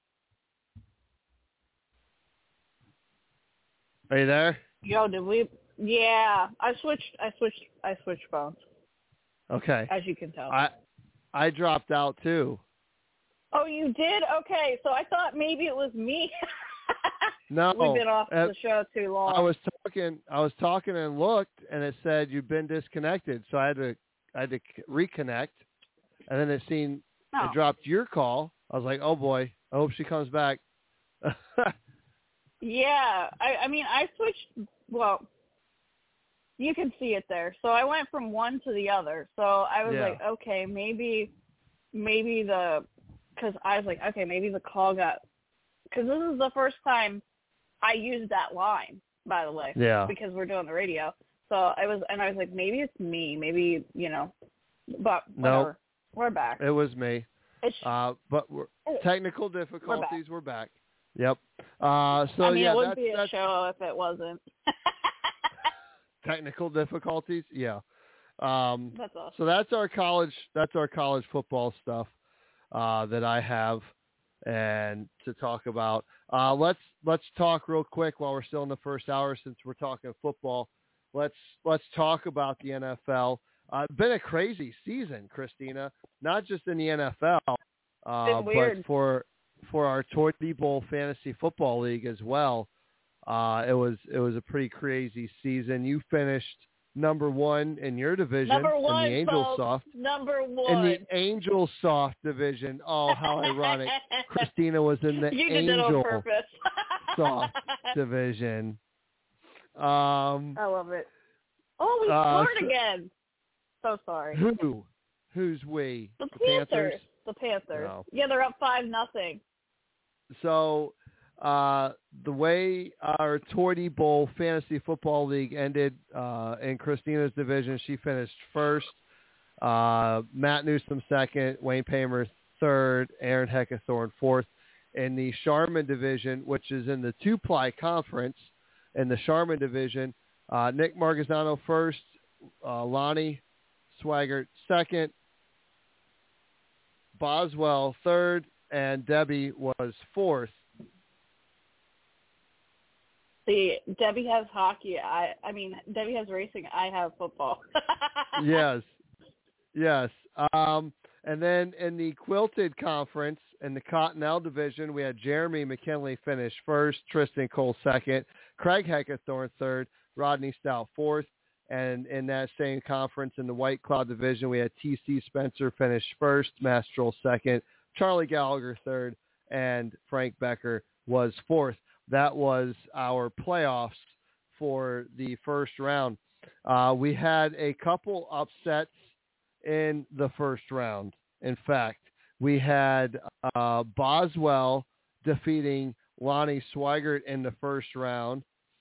Are you there? Yo, did we? Yeah, I switched. I switched. I switched phones, Okay. as you can tell. I I dropped out too. Oh, you did? Okay, so I thought maybe it was me. No, We've been off uh, the show too long. I was talking. I was talking and looked, and it said you've been disconnected. So I had to I had to c- reconnect, and then it seen Oh. it dropped your call. I was like, oh boy, I hope she comes back. Yeah, I, I mean, I switched. Well, you can see it there. So I went from one to the other. So I was Yeah. like, okay, maybe, maybe the, because I was like, okay, maybe the call got, because this is the first time I used that line, by the way. Yeah. Because we're doing the radio. So I was, and I was like, maybe it's me. Maybe, you know, but No. whatever. We're back. It was me. It's, Uh, but we're, technical difficulties. We're back. Yep. Uh, so I mean, yeah, it wouldn't that's, be a that's show if it wasn't. technical difficulties. Yeah. Um, That's awesome. so that's our college. That's our college football stuff uh, that I have, and to talk about. Uh, let's let's talk real quick while we're still in the first hour, since we're talking football. Let's let's talk about the N F L. Uh, been a crazy season, Christina. Not just in the N F L, uh, but for for our Toy Bowl Fantasy Football League as well. Uh, it was it was a pretty crazy season. You finished number one in your division, number one, in the Angel folks. Soft. Number one. In the Angel Soft division. Oh, how ironic. Christina was in the you did Angel it on purpose. Soft division. Um, I love it. Oh, we uh, scored so, again. So sorry. Who? Who's we? The, the Panthers. Panthers? The Panthers. No. Yeah, they're up five nothing. So uh, the way our Toy Bowl Fantasy Football League ended uh, in Christina's division, she finished first. Uh, Matt Newsom second, Wayne Paymer third, Aaron Heckathorn fourth. In the Charmin division, which is in the two-ply conference, in the Charmin division, uh, Nick Margazano first, uh, Lonnie Swaggart second, Boswell third, and Debbie was fourth. See, Debbie has hockey. I, I mean, Debbie has racing. I have football. Yes, yes. Um, and then in the Quilted Conference, in the Cottonelle division, we had Jeremy McKinley finish first, Tristan Cole second, Craig Heckathorn third, Rodney Stout fourth. And in that same conference, in the White Cloud division, we had T C Spencer finish first, Mastrol second, Charlie Gallagher third, and Frank Becker was fourth. That was our playoffs for the first round. Uh, we had a couple upsets in the first round. In fact, we had uh, Boswell defeating Lonnie Swigert in the first round.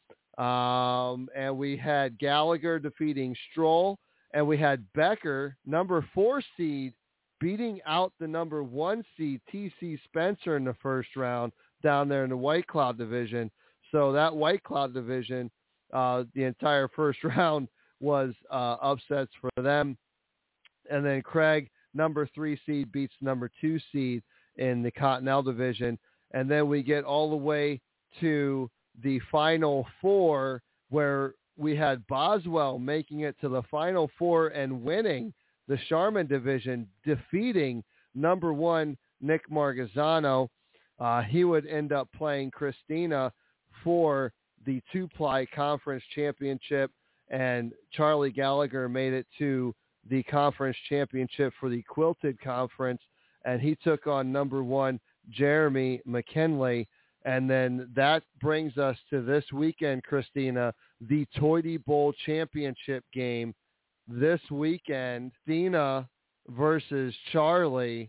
Um, and we had Gallagher defeating Stroll, and we had Becker, number four seed, beating out the number one seed, T C Spencer, in the first round down there in the White Cloud division. So that White Cloud division, uh, the entire first round was uh, upsets for them. And then Craig, number three seed, beats number two seed in the Cottonelle division. And then we get all the way to the Final Four, where we had Boswell making it to the Final Four and winning the Charmin division, defeating number one Nick Margazano. Uh, he would end up playing Christina for the two-ply conference championship, and Charlie Gallagher made it to the conference championship for the Quilted Conference, and he took on number one Jeremy McKinley. And then that brings us to this weekend, Christina, the Toy Bowl championship game this weekend. Dina versus Charlie.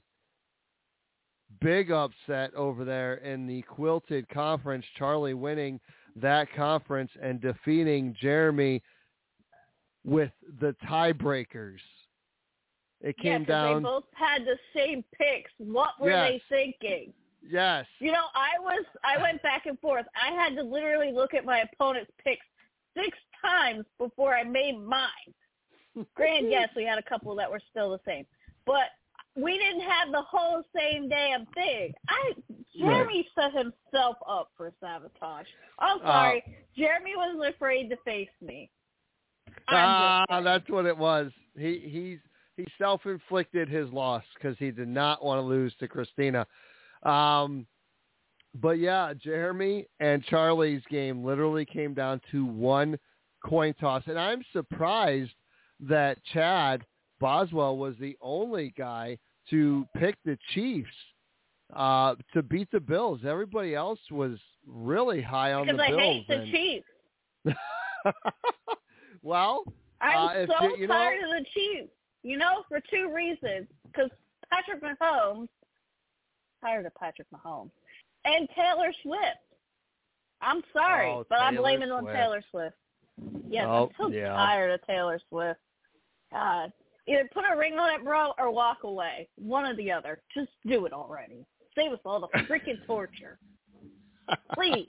Big upset over there in the Quilted Conference. Charlie winning that conference and defeating Jeremy with the tiebreakers. It came yeah, down. They both had the same picks. What were yes. they thinking? Yes. You know, I was I went back and forth. I had to literally look at my opponent's picks six times before I made mine. Granted, yes, we had a couple that were still the same, but we didn't have the whole same damn thing. I Jeremy right. set himself up for sabotage. I'm sorry, uh, Jeremy wasn't afraid to face me. Ah, uh, that's what it was. He he's he self-inflicted his loss because he did not want to lose to Christina. Um, but yeah, Jeremy and Charlie's game literally came down to one coin toss. And I'm surprised that Chad Boswell was the only guy to pick the Chiefs, uh, to beat the Bills. Everybody else was really high on because the I Bills. Because I hate and... the Chiefs. Well, I'm uh, so you, you tired know... of the Chiefs, you know, for two reasons. Because Patrick Mahomes, tired of Patrick Mahomes, and Taylor Swift. I'm sorry, oh, but Taylor I'm blaming Swift. on Taylor Swift. Yes, oh, I'm so yeah. tired of Taylor Swift. God, either put a ring on it, bro, or walk away. One or the other. Just do it already. Save us all the freaking torture. Please.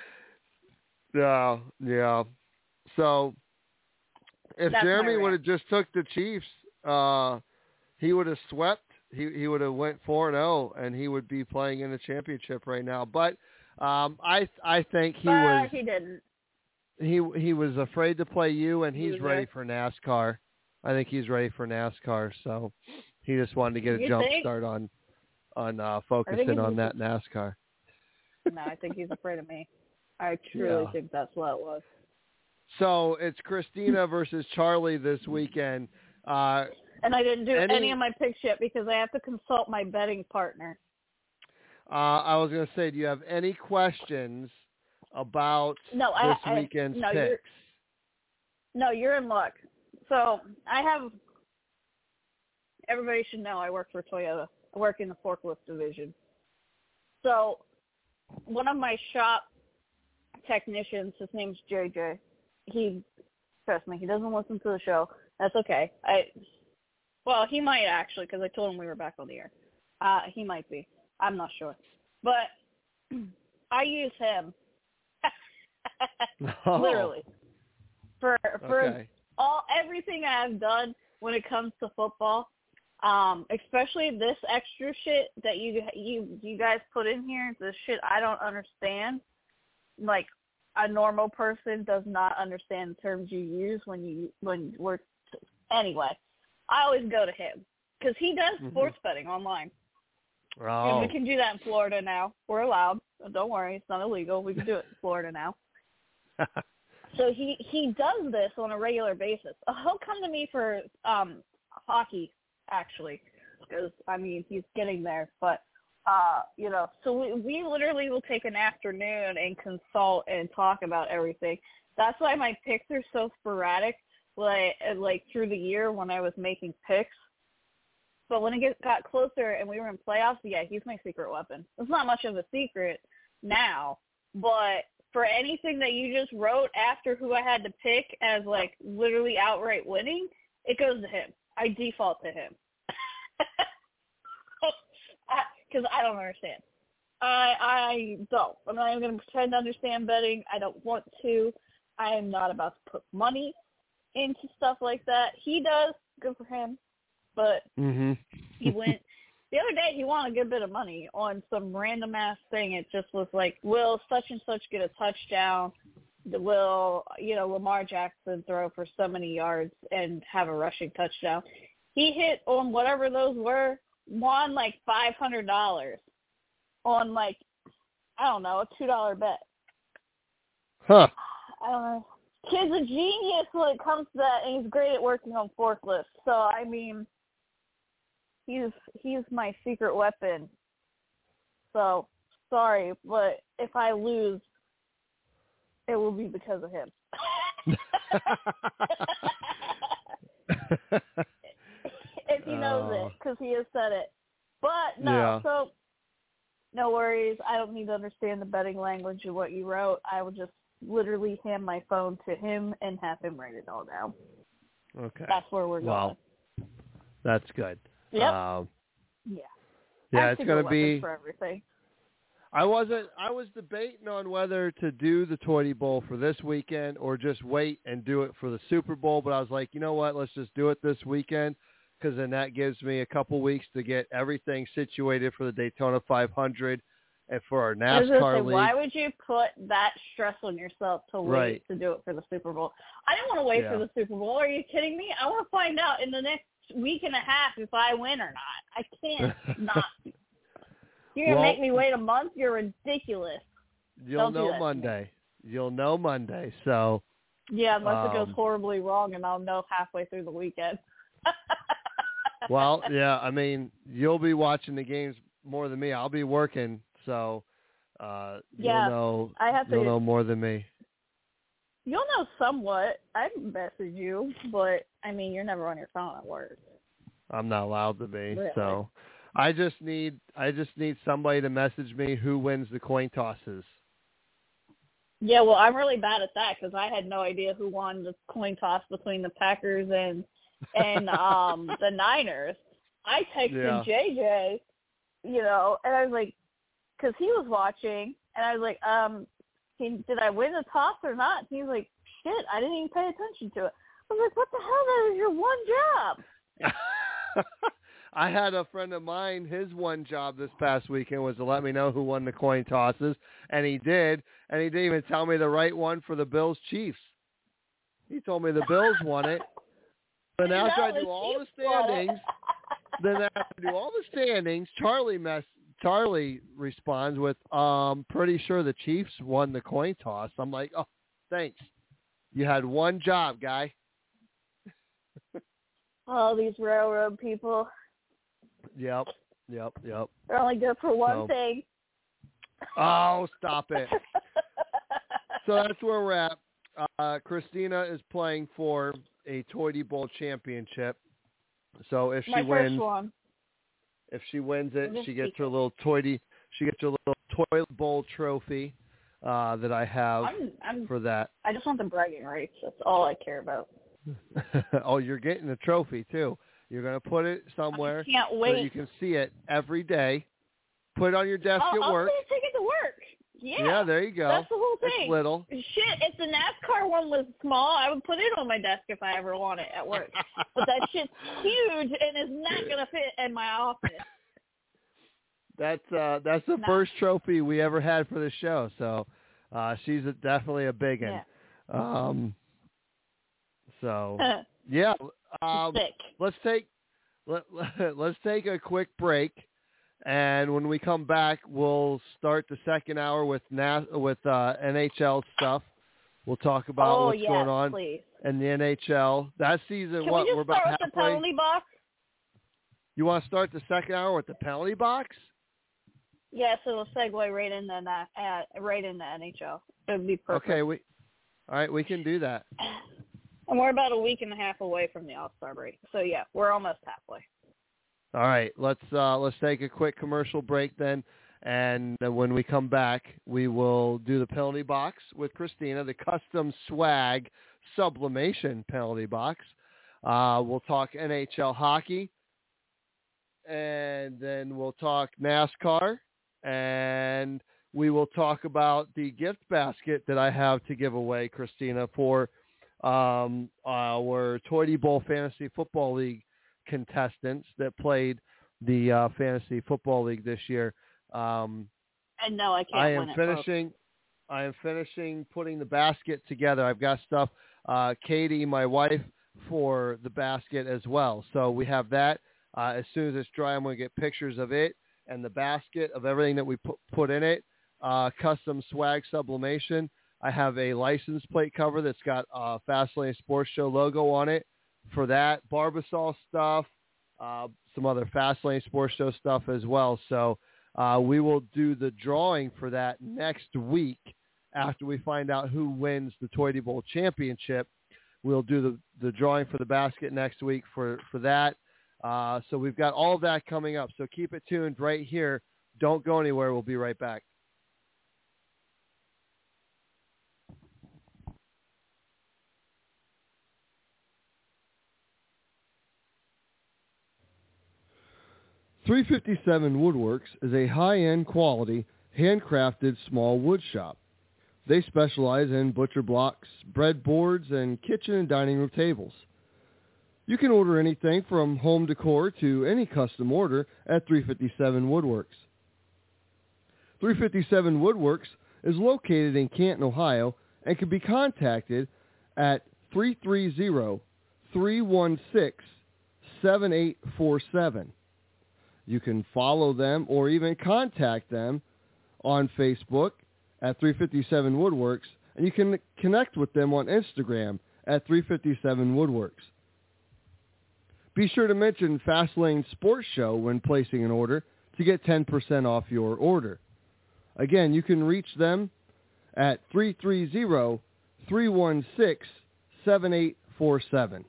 Yeah, yeah. So if That's Jeremy would have just took the Chiefs, uh, he would have swept he he would have went four and zero, and he would be playing in the championship right now. But um, I I think he but was he didn't. he he was afraid to play you, and he's Loser. ready for NASCAR. I think he's ready for NASCAR, so he just wanted to get a You jump think? start on on uh, I think focusing he's on just- that NASCAR. No, I think he's afraid of me. I truly Yeah. think that's what it was. So it's Christina versus Charlie this weekend. Uh, And I didn't do Any- any, of my picks yet because I have to consult my betting partner. uh, I was going to say, do you have any questions about No, I- this I- weekend's no, you're- picks? No, you're in luck. So I have. Everybody should know I work for Toyota. I work in the forklift division. So one of my shop technicians, his name's J J. He, trust me, he doesn't listen to the show. That's okay. I, well, he might actually, because I told him we were back on the air. Uh, he might be. I'm not sure. But I use him Oh, literally for for okay. all everything I've done when it comes to football. Um, especially this extra shit that you you you guys put in here, the shit I don't understand. Like a normal person does not understand the terms you use when you when we're anyway. I always go to him because he does Mhm. sports betting online, and Oh, we can do that in Florida now. We're allowed. Don't worry, it's not illegal. We can do it in Florida now. So he he does this on a regular basis. He'll come to me for um hockey, actually, because I mean he's getting there. But uh, you know, so we we literally will take an afternoon and consult and talk about everything. That's why my picks are so sporadic, like like through the year when I was making picks. But when it get, got closer and we were in playoffs, yeah, he's my secret weapon. It's not much of a secret now, but for anything that you just wrote after who I had to pick as, like, literally outright winning, it goes to him. I default to him. Because I, I don't understand. I I don't. I'm not even going to pretend to understand betting. I don't want to. I am not about to put money into stuff like that. He does. Good for him. But mhm. he went the other day he won a good bit of money on some random ass thing. It just was like, will such and such get a touchdown? Will, you know, Lamar Jackson throw for so many yards and have a rushing touchdown? He hit on whatever those were, won like five hundred dollars on like, I don't know, a two dollar bet. Huh. I don't know. Kid's a genius when it comes to that, and he's great at working on forklifts. So, I mean, he's he's my secret weapon. So, sorry, but if I lose, it will be because of him. If he knows Oh. it, because he has said it. But, no, Yeah. so, no worries. I don't need to understand the betting language of what you wrote. I will just literally hand my phone to him and have him write it all down. Okay. That's where we're going. Well, that's good. Yep. Um, Yeah. yeah, I it's have going secret to be. weapons for everything. I wasn't. I was debating on whether to do the Toity Bowl for this weekend or just wait and do it for the Super Bowl. But I was like, you know what? Let's just do it this weekend because then that gives me a couple weeks to get everything situated for the Daytona five hundred and for our I was gonna NASCAR say, league. why would you put that stress on yourself to wait Right. to do it for the Super Bowl? I don't want to wait Yeah. for the Super Bowl. Are you kidding me? I want to find out in the next week and a half if I win or not. I can't not. You're going to Well- make me wait a month? You're ridiculous. You'll Don't do know that to me. Monday. You'll know Monday. So Yeah, unless it goes Um, horribly wrong, and I'll know halfway through the weekend. Well, yeah, I mean, you'll be watching the games more than me. I'll be working, so uh, Yeah, you'll know I have to- you'll know more than me. You'll know somewhat. I message you, but, I mean, you're never on your phone at work. I'm not allowed to be. Really? So I just need I just need somebody to message me who wins the coin tosses. Yeah, well, I'm really bad at that because I had no idea who won the coin toss between the Packers and and um the Niners. I texted Yeah. J J, you know, and I was like, because he was watching, and I was like, um, he, did I win the toss or not? And he was like, shit, I didn't even pay attention to it. I was like, what the hell? That was your one job. I had a friend of mine, his one job this past weekend was to let me know who won the coin tosses, and he did, and he didn't even tell me the right one for the Bills Chiefs. He told me the Bills won it. Then after I do all the standings, then after I do all the standings, Charlie mess Charlie responds with, um, pretty sure the Chiefs won the coin toss. I'm like, oh, thanks. You had one job, guy. Oh, these railroad people. Yep, yep, yep. They're only good for one So- thing. Oh, stop it. So that's where we're at. Uh, Christina is playing for a Toity Bowl championship. So if she My wins, first one. if she wins it, This she gets her weekend. little Toity, she gets her little Toilet Bowl trophy uh, that I have I'm, I'm, for that. I just want the bragging rights. That's all I care about. Oh, you're getting a trophy too. You're going to put it somewhere I can't so wait. that you can see it every day. Put it on your desk I'll, at I'll work. take it to work. Yeah. Yeah, there you go. That's the whole It's thing. little. Shit, if the NASCAR one was small, I would put it on my desk if I ever want it at work. But that shit's huge and is not going to fit in my office. That's uh, that's the No. first trophy we ever had for the show. So uh, she's a, definitely a big one. Yeah. Um, so yeah, um, Sick. let's take let, let's take a quick break, and when we come back, we'll start the second hour with N A- with uh, N H L stuff. We'll talk about oh, what's yes, going on please. in the N H L. That season, Can what we we're just about start with the halfway. penalty box? You want to start the second hour with the penalty box? Yes, it'll segue right into that, uh, right into N H L. It would be perfect. Okay, we all right. We can do that. And we're about a week and a half away from the All-Star break. So, yeah, we're almost halfway. All right, let's uh, let's take a quick commercial break then, and then when we come back, we will do the penalty box with Christina, the custom swag sublimation penalty box. Uh, we'll talk N H L hockey, and then we'll talk NASCAR, and we will talk about the gift basket that I have to give away, Christina, for um, our Toity Bowl Fantasy Football League contestants that played the uh, Fantasy Football League this year. Um, And no, I can't I win am it, finishing. I am finishing putting the basket together. I've got stuff. Uh, Katie, my wife, for the basket as well. So we have that. Uh, as soon as it's dry, I'm going to get pictures of it and the basket of everything that we put, put in it. Uh, custom swag sublimation. I have a license plate cover that's got a Fastlane Sports Show logo on it for that. Barbasol stuff, uh, some other Fastlane Sports Show stuff as well. So uh, we will do the drawing for that next week after we find out who wins the Toity Bowl championship. We'll do the, the drawing for the basket next week for, for that. Uh, so we've got all of that coming up. So keep it tuned right here. Don't go anywhere. We'll be right back. three fifty-seven Woodworks is a high-end quality, handcrafted small wood shop. They specialize in butcher blocks, breadboards, and kitchen and dining room tables. You can order anything from home decor to any custom order at three fifty-seven Woodworks. three fifty-seven Woodworks is located in Canton, Ohio, and can be contacted at three three zero, three one six, seven eight four seven. You can follow them or even contact them on Facebook at three fifty-seven Woodworks, and you can connect with them on Instagram at three fifty-seven Woodworks. Be sure to mention Fastlane Sports Show when placing an order to get ten percent off your order. Again, you can reach them at three three zero, three one six, seven eight four seven.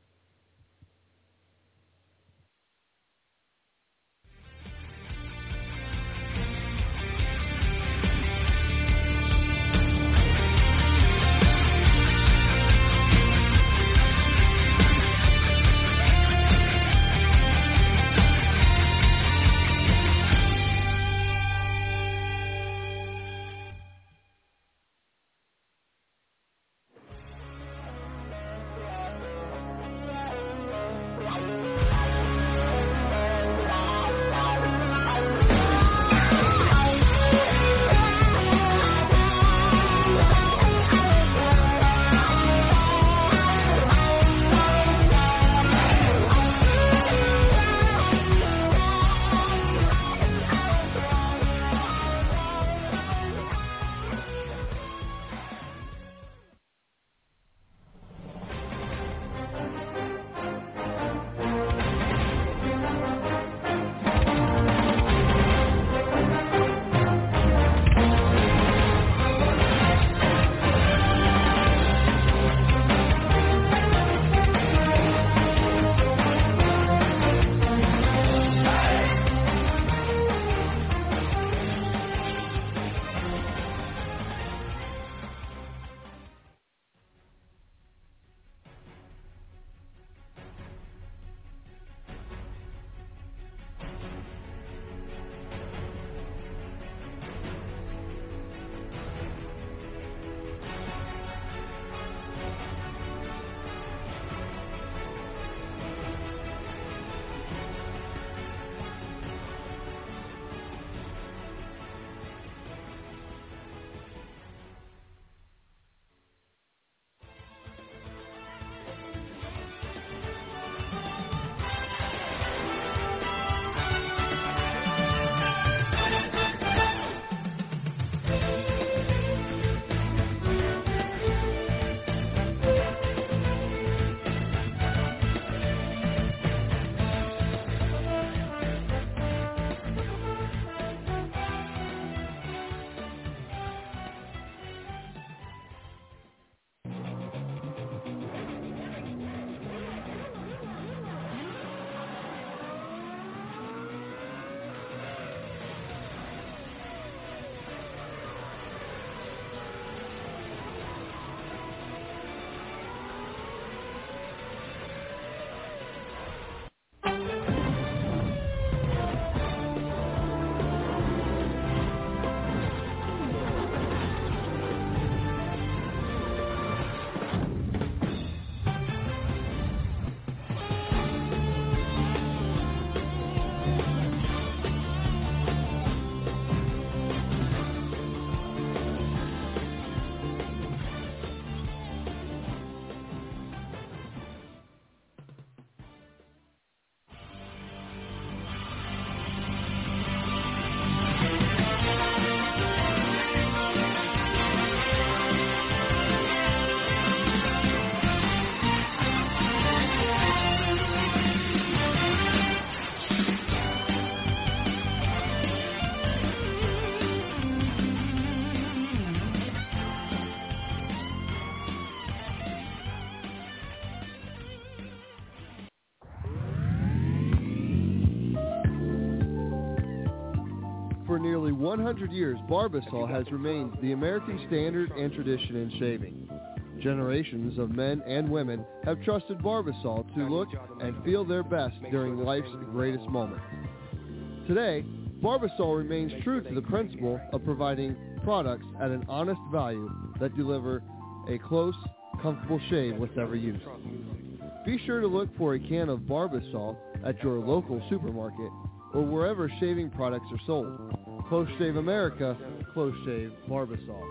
nearly one hundred years, Barbasol has remained the American standard and tradition in shaving. Generations of men and women have trusted Barbasol to look and feel their best during life's greatest moments. Today, Barbasol remains true to the principle of providing products at an honest value that deliver a close, comfortable shave with every use. Be sure to look for a can of Barbasol at your local supermarket or wherever shaving products are sold. Close Shave America, Close Shave Barbasol.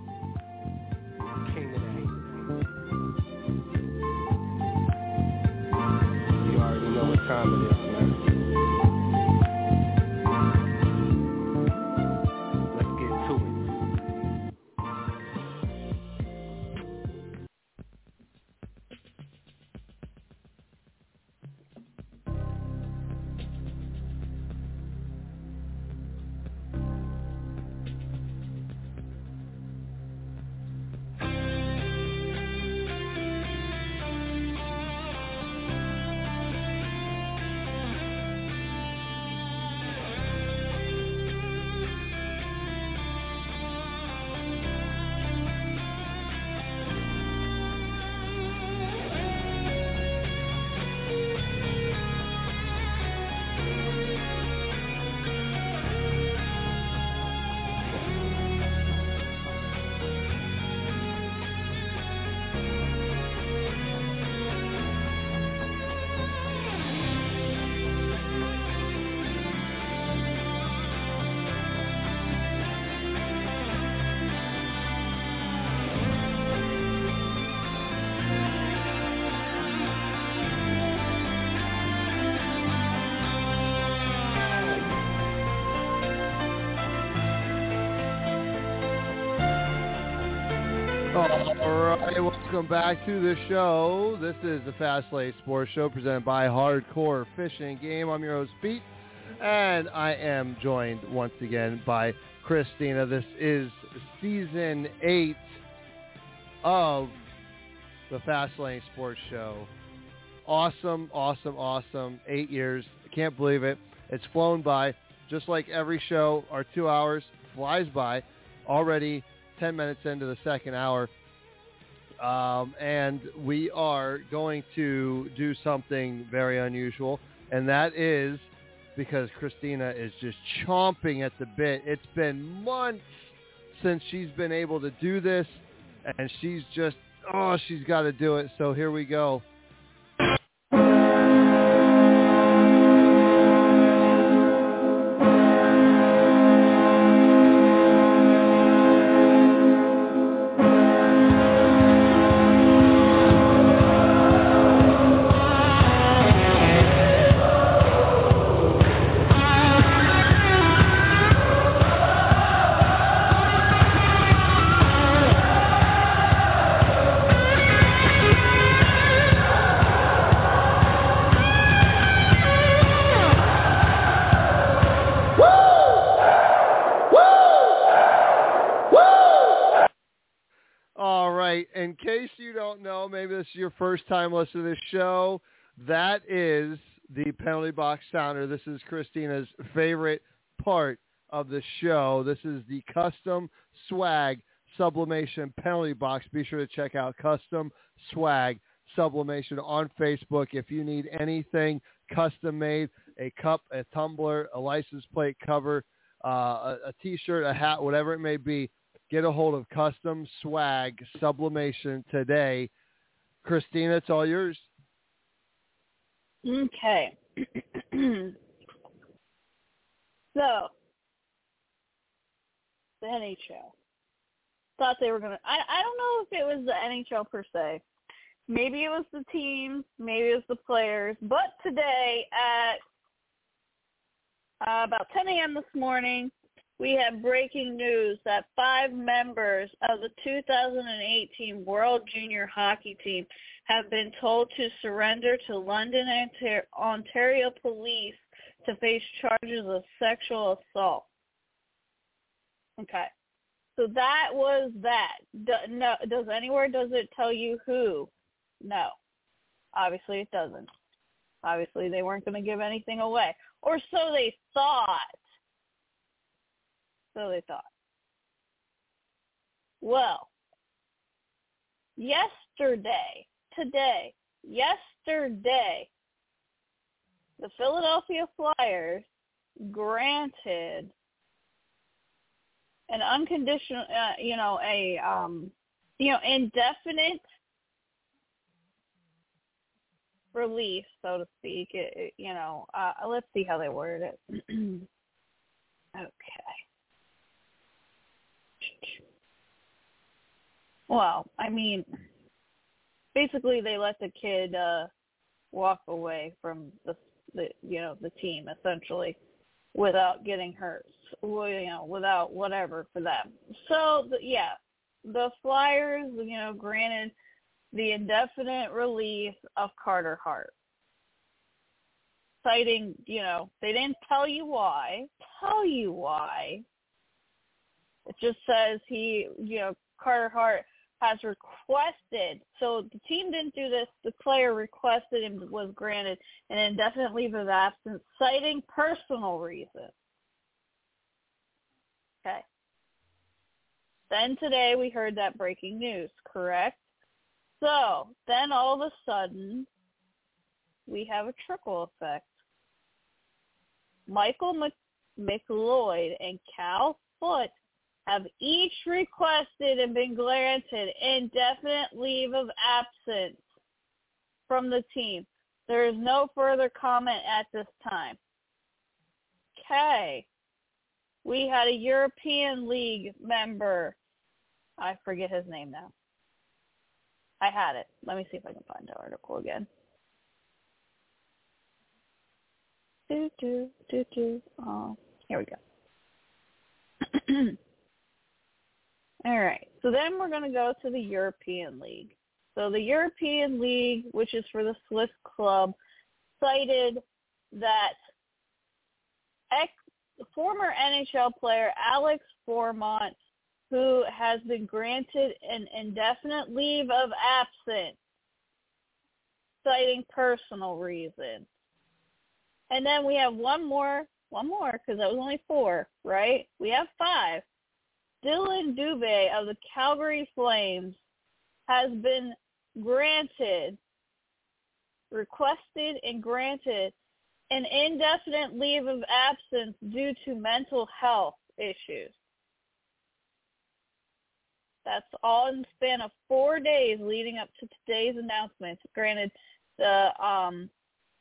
King of that. You already know what time it is, man. All right, welcome back to the show. This is the Fast Lane Sports Show presented by Hardcore Fishing Game. I'm your host, Pete, and I am joined once again by Christina. This is season eight of the Fast Lane Sports Show. Awesome, awesome, awesome. Eight years. I can't believe it. It's flown by. Just like every show, our two hours flies by. Already ten minutes into the second hour. Um, and we are going to do something very unusual, and that is because Christina is just chomping at the bit. It's been months since she's been able to do this, and she's just, oh, she's got to do it. So here we go. In case you don't know, maybe this is your first time listening to this show, that is the penalty box sounder. This is Christina's favorite part of the show. This is the Custom Swag Sublimation penalty box. Be sure to check out Custom Swag Sublimation on Facebook if you need anything custom made, a cup, a tumbler, a license plate cover, uh, a, a T-shirt, a hat, whatever it may be. Get a hold of Custom Swag Sublimation today. Christina, it's all yours. Okay. So, the N H L. Thought they were going to... I I don't know if it was the N H L per se. Maybe it was the team. Maybe it was the players. But today at uh, about ten a.m. this morning, we have breaking news that five members of the two thousand eighteen World Junior Hockey Team have been told to surrender to London, Ontario police to face charges of sexual assault. Okay. So that was that. Do, no, does anywhere does it tell you who? No. Obviously it doesn't. Obviously they weren't going to give anything away. Or so they thought. so they thought. Well, yesterday, today, yesterday, the Philadelphia Flyers granted an unconditional, uh, you know, a, um, you know, indefinite release, so to speak. It, it, you know, uh, let's see how they word it. Okay. Well, I mean, basically they let the kid uh, walk away from the, the, you know, the team essentially without getting hurt, you know, without whatever for them. So, the, yeah, the Flyers, you know, granted the indefinite release of Carter Hart, citing, you know, they didn't tell you why, tell you why. It just says he, you know, Carter Hart has requested, so the team didn't do this, the player requested and was granted an indefinite leave of absence, citing personal reasons. Okay. Then today we heard that breaking news, correct? So, then all of a sudden, we have a trickle effect. Michael Mc- McLeod and Cal Foote have each requested and been granted indefinite leave of absence from the team. There is no further comment at this time. Okay. We had a European League member. I forget his name now. I had it. Let me see if I can find the article again. Do, do, do, do. Oh, here we go. All right. So then we're going to go to the European League. So the European League, which is for the Swiss club, cited that ex- former N H L player Alex Formont, who has been granted an indefinite leave of absence, citing personal reasons. And then we have one more, one more, because that was only four, right? We have five. Dylan Dubé of the Calgary Flames has been granted, requested and granted an indefinite leave of absence due to mental health issues. That's all in the span of four days leading up to today's announcement. Granted, the um,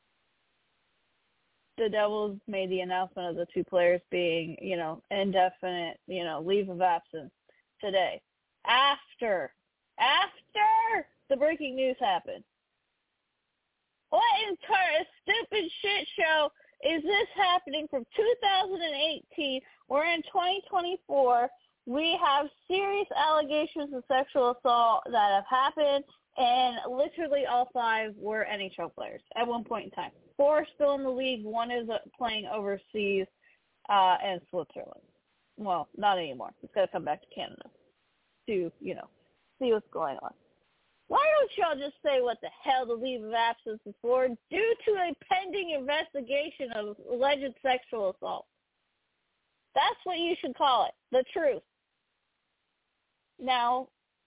the Devils made the announcement of the two players being, you know, indefinite, you know, leave of absence today. After, after the breaking news happened. What entire stupid shit show is this happening from two thousand eighteen? We're in twenty twenty-four. We have serious allegations of sexual assault that have happened, and literally all five were N H L players at one point in time. Four are still in the league. One is playing overseas uh, in Switzerland. Well, not anymore. It's got to come back to Canada to, you know, see what's going on. Why don't y'all just say what the hell the leave of absence is for? Due to a pending investigation of alleged sexual assault. That's what you should call it. The truth. Now,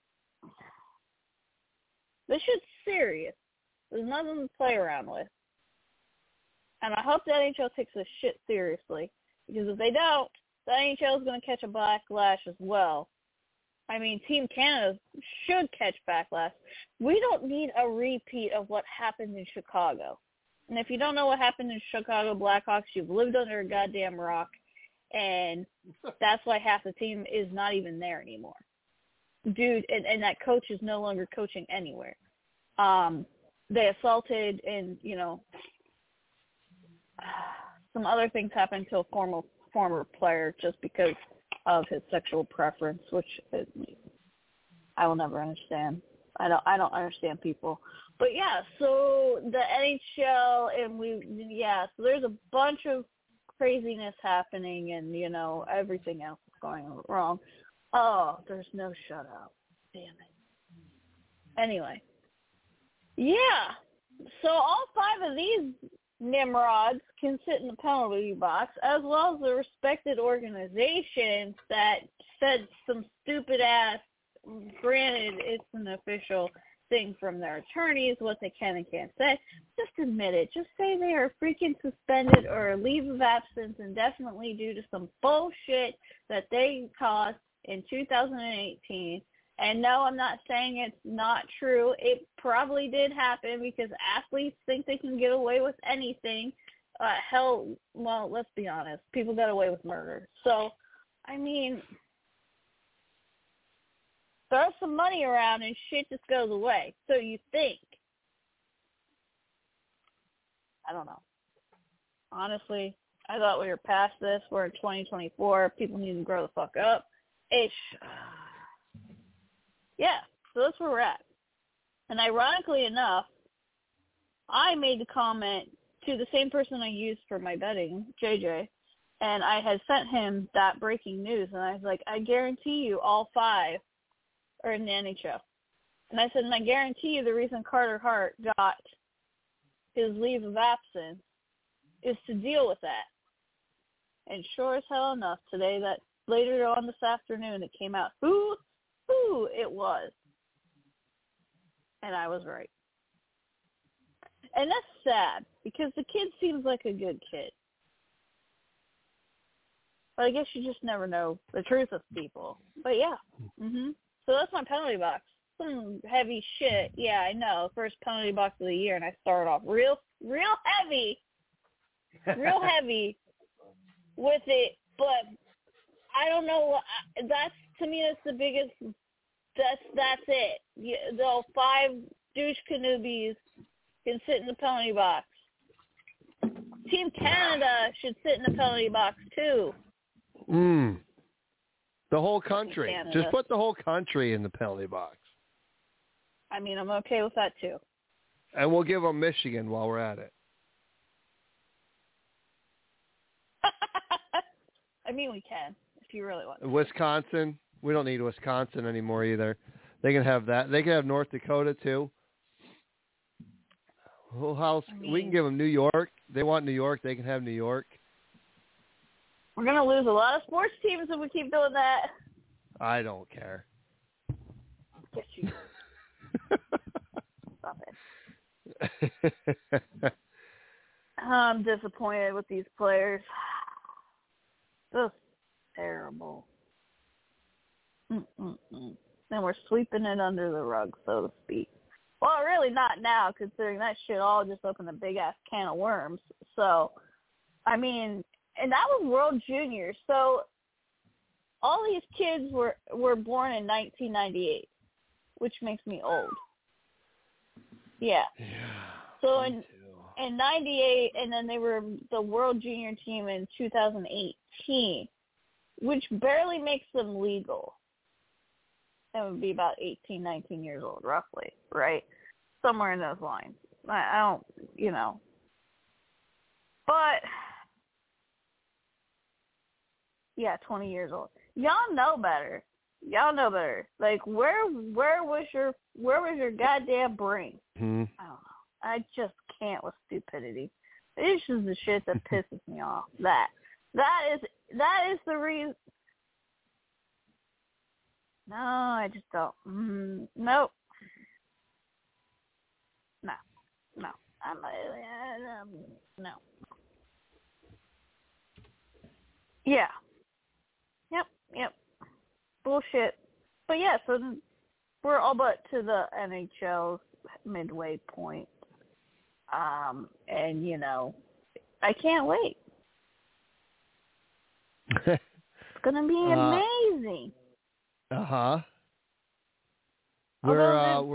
this shit's serious. There's nothing to play around with. And I hope the N H L takes this shit seriously. Because if they don't, the N H L is going to catch a backlash as well. I mean, Team Canada should catch backlash. We don't need a repeat of what happened in Chicago. And if you don't know what happened in Chicago Blackhawks, you've lived under a goddamn rock. And that's why half the team is not even there anymore. Dude, and, and that coach is no longer coaching anywhere. Um, they assaulted and, you know, some other things happened to a former, former player just because of his sexual preference, which is, I will never understand. I don't I don't understand people. But yeah, so the N H L and we yeah, so there's a bunch of craziness happening and, you know, everything else is going wrong. Oh, there's no shutout. Damn it. Anyway. Yeah. So all five of these nimrods can sit in the penalty box, as well as the respected organizations that said some stupid-ass, granted, it's an official thing from their attorneys, what they can and can't say. Just admit it. Just say they are freaking suspended or leave of absence indefinitely due to some bullshit that they caused in two thousand eighteen. And no, I'm not saying it's not true. It probably did happen because athletes think they can get away with anything. Uh, hell, well, let's be honest. People got away with murder. So, I mean, throw some money around and shit just goes away. So you think. I don't know. Honestly, I thought we were past this. We're in twenty twenty-four. People need to grow the fuck up. Ish. Yeah, so that's where we're at. And ironically enough, I made the comment to the same person I used for my betting, J J, and I had sent him that breaking news, and I was like, I guarantee you all five are in the N H L. And I said, and I guarantee you the reason Carter Hart got his leave of absence is to deal with that. And sure as hell enough, today, that later on this afternoon, it came out who who it was. And I was right. And that's sad, because the kid seems like a good kid. But I guess you just never know the truth of people. But yeah. hmm So that's my penalty box. Some heavy shit. Yeah, I know. First penalty box of the year, and I started off real, real heavy. Real heavy with it. But I don't know what, that's, to me, that's the biggest, that's, that's it. You, the five douche canobies can sit in the penalty box. Team Canada should sit in the penalty box, too. Mm. The whole country. Canada. Just put the whole country in the penalty box. I mean, I'm okay with that, too. And we'll give them Michigan while we're at it. I mean, we can, if you really want. Wisconsin. We don't need Wisconsin anymore either. They can have that. They can have North Dakota, too. Whole house. I mean, we can give them New York. They want New York. They can have New York. We're going to lose a lot of sports teams if we keep doing that. I don't care. Yes, you do. Stop it. I'm disappointed with these players. Just terrible. Mm-mm-mm. And we're sweeping it under the rug, so to speak. Well, really not now, considering that shit all just opened a big-ass can of worms. So, I mean, and that was World Juniors. So all these kids were, were born in nineteen ninety-eight, which makes me old. Yeah. Yeah. So in in ninety-eight, and then they were the World Junior team in two thousand eighteen, which barely makes them legal. That would be about eighteen, nineteen years old, roughly, right? Somewhere in those lines. I, I don't, you know. But, yeah, twenty years old. Y'all know better. Y'all know better. Like, where where was your where was your goddamn brain? Hmm. I don't know. I just can't with stupidity. This is the shit that pisses me off. That that is that is the reason. No, I just don't. Mm, nope. No, no. I'm uh, um, no. Yeah. Yep. Yep. Bullshit. But yeah, so we're all but to the N H L's midway point. Um, and, you know, I can't wait. It's going to be amazing. Uh, uh-huh. Although We're, uh, the, we're,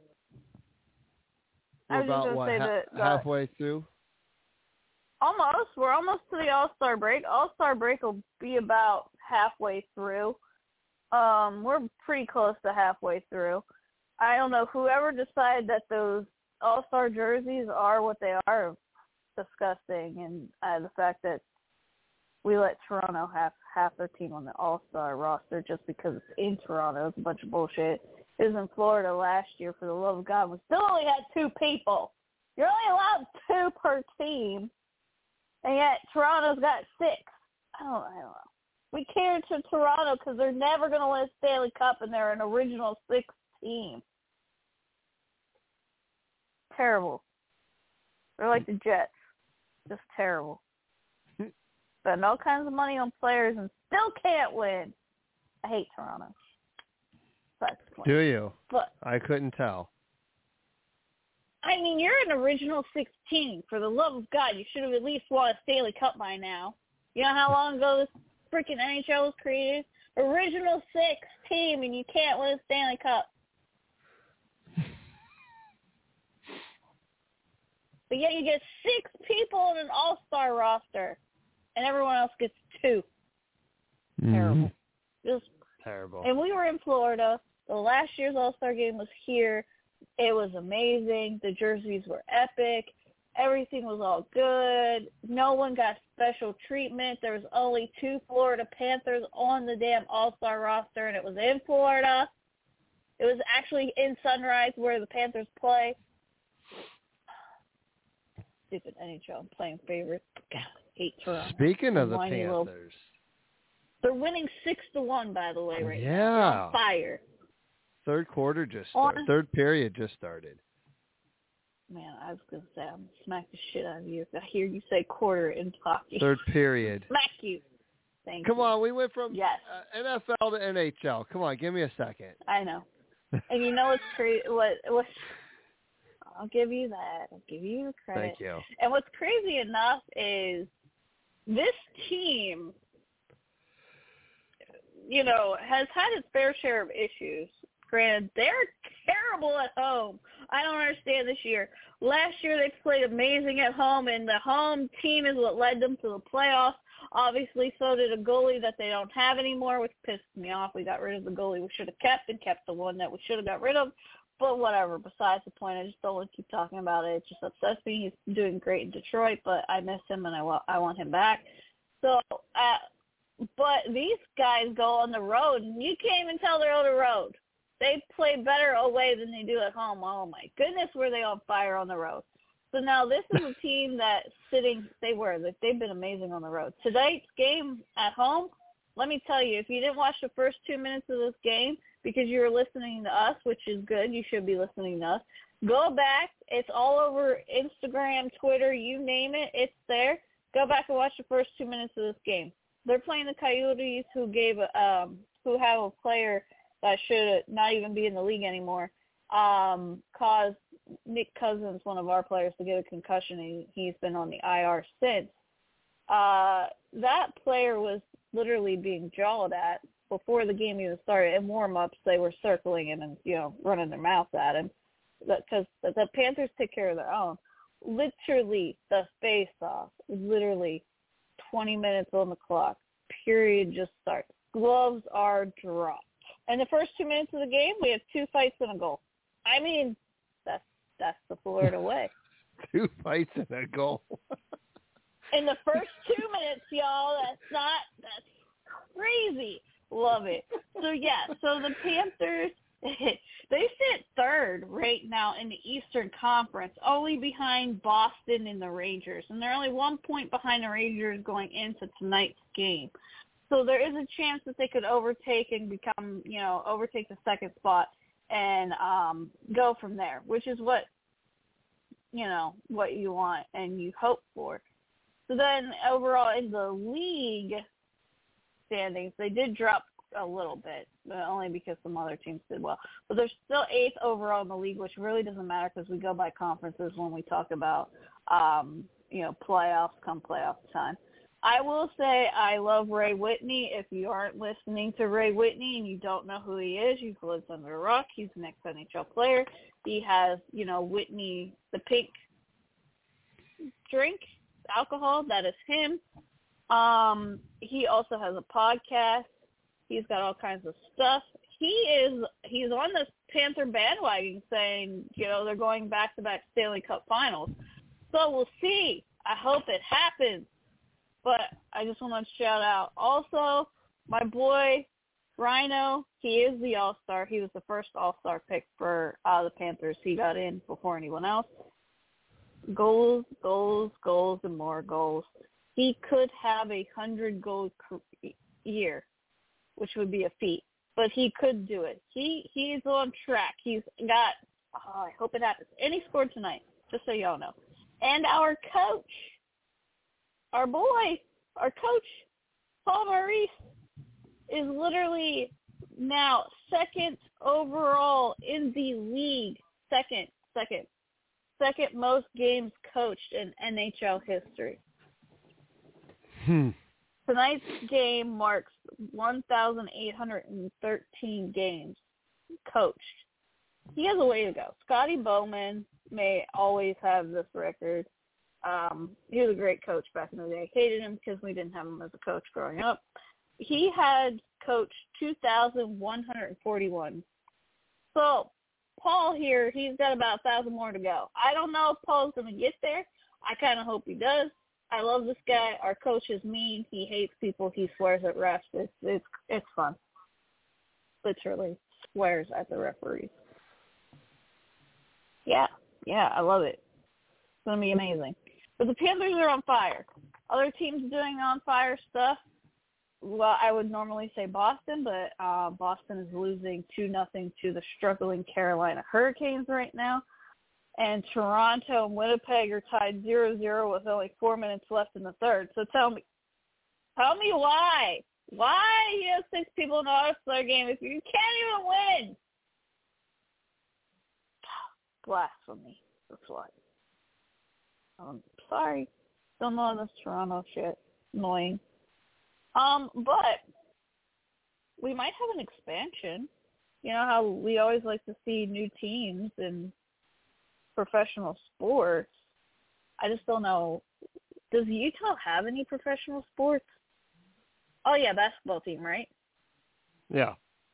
I we're was just about, gonna what, say ha- the, the, halfway through? Almost. We're almost to the All-Star break. All-Star break will be about halfway through. Um, we're pretty close to halfway through. I don't know. Whoever decided that those All-Star jerseys are what they are, disgusting. And uh, the fact that we let Toronto have half their team on the All-Star roster just because it's in Toronto is a bunch of bullshit. It was in Florida last year, for the love of God. We still only had two people. You're only allowed two per team, and yet Toronto's got six. I don't, I don't know. We cater to Toronto because they're never going to win a Stanley Cup, and they're an original six team. Terrible. They're like the Jets. Just terrible. Spend all kinds of money on players and still can't win. I hate Toronto. That's Do you? But I couldn't tell. I mean, you're an original sixteen. For the love of God, you should have at least won a Stanley Cup by now. You know how long ago this freaking N H L was created? Original six team, and you can't win a Stanley Cup. But yet you get six people on an all-star roster, and everyone else gets two. Mm-hmm. Terrible. Just terrible. And we were in Florida. The last year's All-Star game was here. It was amazing. The jerseys were epic. Everything was all good. No one got special treatment. There was only two Florida Panthers on the damn All-Star roster, and it was in Florida. It was actually in Sunrise where the Panthers play. Stupid N H L playing favorites. God, I hate Toronto. Speaking of the Whiny Panthers. little... They're winning six to one, by the way, right yeah. now. They're on fire. Third quarter just started. On... Third period just started. Man, I was going to say, I'm going to smack the shit out of you if I hear you say quarter in hockey. Third period. Smack you. Thank Come you. on, we went from yes. uh, N F L to N H L. Come on, give me a second. I know. And you know what's crazy? What, what, I'll give you that. I'll give you the credit. Thank you. And what's crazy enough is this team, you know, has had its fair share of issues. Granted, they're terrible at home. I don't understand this year. Last year they played amazing at home, and the home team is what led them to the playoffs. Obviously, so did a goalie that they don't have anymore, which pissed me off. We got rid of the goalie we should have kept and kept the one that we should have got rid of. But whatever, besides the point, I just don't want to keep talking about it. It just upsets me. He's doing great in Detroit, but I miss him and I want, I want him back. So, uh, but these guys go on the road, and you can't even tell they're on the road. They play better away than they do at home. Oh, my goodness, were they on fire on the road. So now this is a team that's sitting, they were, they've been amazing on the road. Tonight's game at home, let me tell you, if you didn't watch the first two minutes of this game because you were listening to us, which is good, you should be listening to us, go back. It's all over Instagram, Twitter, you name it, it's there. Go back and watch the first two minutes of this game. They're playing the Coyotes, who gave, um, who have a player that should not even be in the league anymore, um, caused Nick Cousins, one of our players, to get a concussion. He, he's been on the I R since. Uh, that player was literally being jawed at before the game even started. In warm-ups, they were circling him and, you know, running their mouth at him because the Panthers take care of their own. Literally, the face-off, literally twenty minutes on the clock, period just starts. Gloves are dropped. In the first two minutes of the game, we have two fights and a goal. I mean, that's that's the Florida way. Two fights and a goal. In the first two minutes, y'all, that's not, that's crazy. Love it. So, yeah, so the Panthers, they sit third right now in the Eastern Conference, only behind Boston and the Rangers. And they're only one point behind the Rangers going into tonight's game. So there is a chance that they could overtake and become, you know, overtake the second spot and um, go from there, which is what, you know, what you want and you hope for. So then overall in the league standings, they did drop a little bit, but only because some other teams did well. But they're still eighth overall in the league, which really doesn't matter because we go by conferences when we talk about, um, you know, playoffs come playoff time. I will say I love Ray Whitney. If you aren't listening to Ray Whitney and you don't know who he is, you've lived under a rock. He's an ex-N H L player. He has, you know, Whitney, the pink drink, alcohol. That is him. Um, he also has a podcast. He's got all kinds of stuff. He is, he's on this Panther bandwagon saying, you know, they're going back-to-back Stanley Cup finals. So we'll see. I hope it happens. But I just want to shout out also my boy Rhino. He is the All-Star. He was the first All-Star pick for uh, the Panthers. He got in before anyone else. Goals, goals, goals, and more goals. He could have a hundred-goal year, which would be a feat, but he could do it. He He's on track. He's got, oh, I hope it happens. And he scored tonight, just so y'all know. And our coach, our boy, our coach, Paul Maurice, is literally now second overall in the league. Second, second, second most games coached in N H L history. Hmm. Tonight's game marks one thousand eight hundred thirteen games coached. He has a way to go. Scotty Bowman may always have this record. Um, he was a great coach back in the day. Hated him because we didn't have him as a coach growing up. He had coached two thousand one hundred forty-one. So Paul here, he's got about one thousand more to go. I don't know if Paul's going to get there. I kind of hope he does. I love this guy. Our coach is mean. He hates people. He swears at refs. It's it's it's fun. Literally swears at the referees. Yeah, yeah, I love it. It's gonna be amazing. But the Panthers are on fire. Other teams doing on fire stuff. Well, I would normally say Boston, but uh, Boston is losing two nothing to the struggling Carolina Hurricanes right now. And Toronto and Winnipeg are tied zero zero with only four minutes left in the third. So tell me, tell me why. Why you have six people in the All-Star game if you can't even win? Blasphemy. That's why. Um, sorry. Don't know this Toronto shit. Annoying. Um, but we might have an expansion. You know how we always like to see new teams and professional sports. I just don't know. Does Utah have any professional sports? Oh, yeah, basketball team, right? Yeah.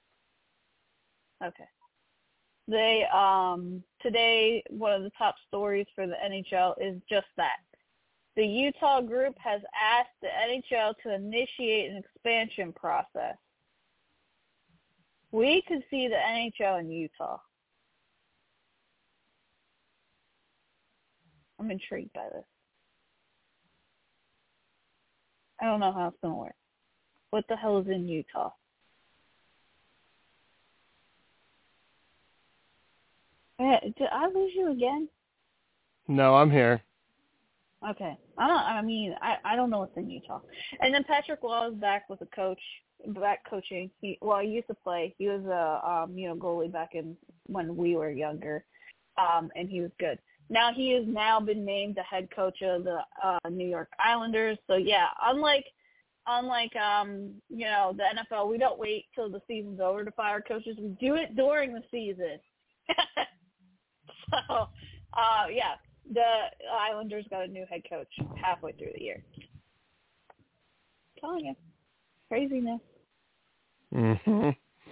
Okay. They, um, today, one of the top stories for the N H L is just that. The Utah group has asked the N H L to initiate an expansion process. We could see the N H L in Utah. I'm intrigued by this. I don't know how it's going to work. What the hell is in Utah? Did I lose you again? No, I'm here. Okay. I don't. I mean, I, I don't know what's in Utah. And then Patrick Law is back with a coach, back coaching. He well, he used to play. He was a um, you know goalie back in when we were younger, um, and he was good. Now he has now been named the head coach of the uh, New York Islanders. So yeah, unlike unlike um, you know the N F L, we don't wait till the season's over to fire coaches. We do it during the season. so uh, yeah, the Islanders got a new head coach halfway through the year. I'm telling you, craziness. Mm-hmm.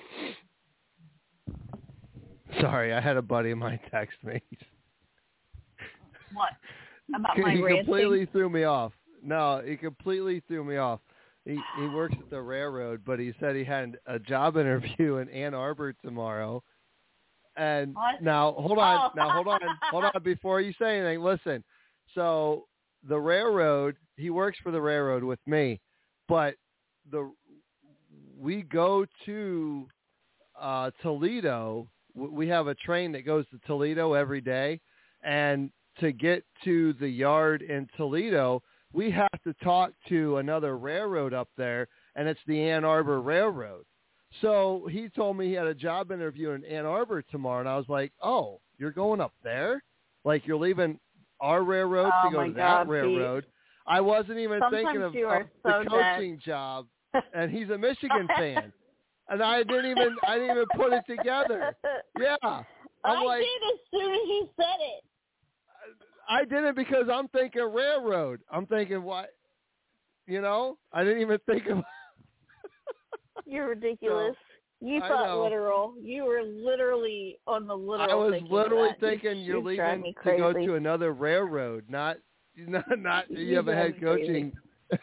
Sorry, I had a buddy of mine text me. What? About my He ranting? completely threw me off. No, he completely threw me off. He he works at the railroad, but he said he had a job interview in Ann Arbor tomorrow. And What? now, hold on. Oh. Now, hold on. Hold on. Before you say anything, listen. So the railroad, he works for the railroad with me, but the we go to uh, Toledo. We have a train that goes to Toledo every day, and to get to the yard in Toledo, we have to talk to another railroad up there, and it's the Ann Arbor Railroad. So he told me he had a job interview in Ann Arbor tomorrow, and I was like, oh, you're going up there? Like you're leaving our railroad Oh to go my to God, that railroad? Pete. I wasn't even Sometimes thinking of, you are of so the coaching job, and he's a Michigan fan. And I didn't even I didn't even put it together. Yeah. I'm I like, did as soon as he said it. I did it because I'm thinking railroad. I'm thinking what, you know? I didn't even think of. You're ridiculous. So, you I thought know. literal. You were literally on the literal. I was thinking literally of that. thinking you, you're you drive leaving me to crazy. go to another railroad, not not not you, You have a drive head me crazy. coaching.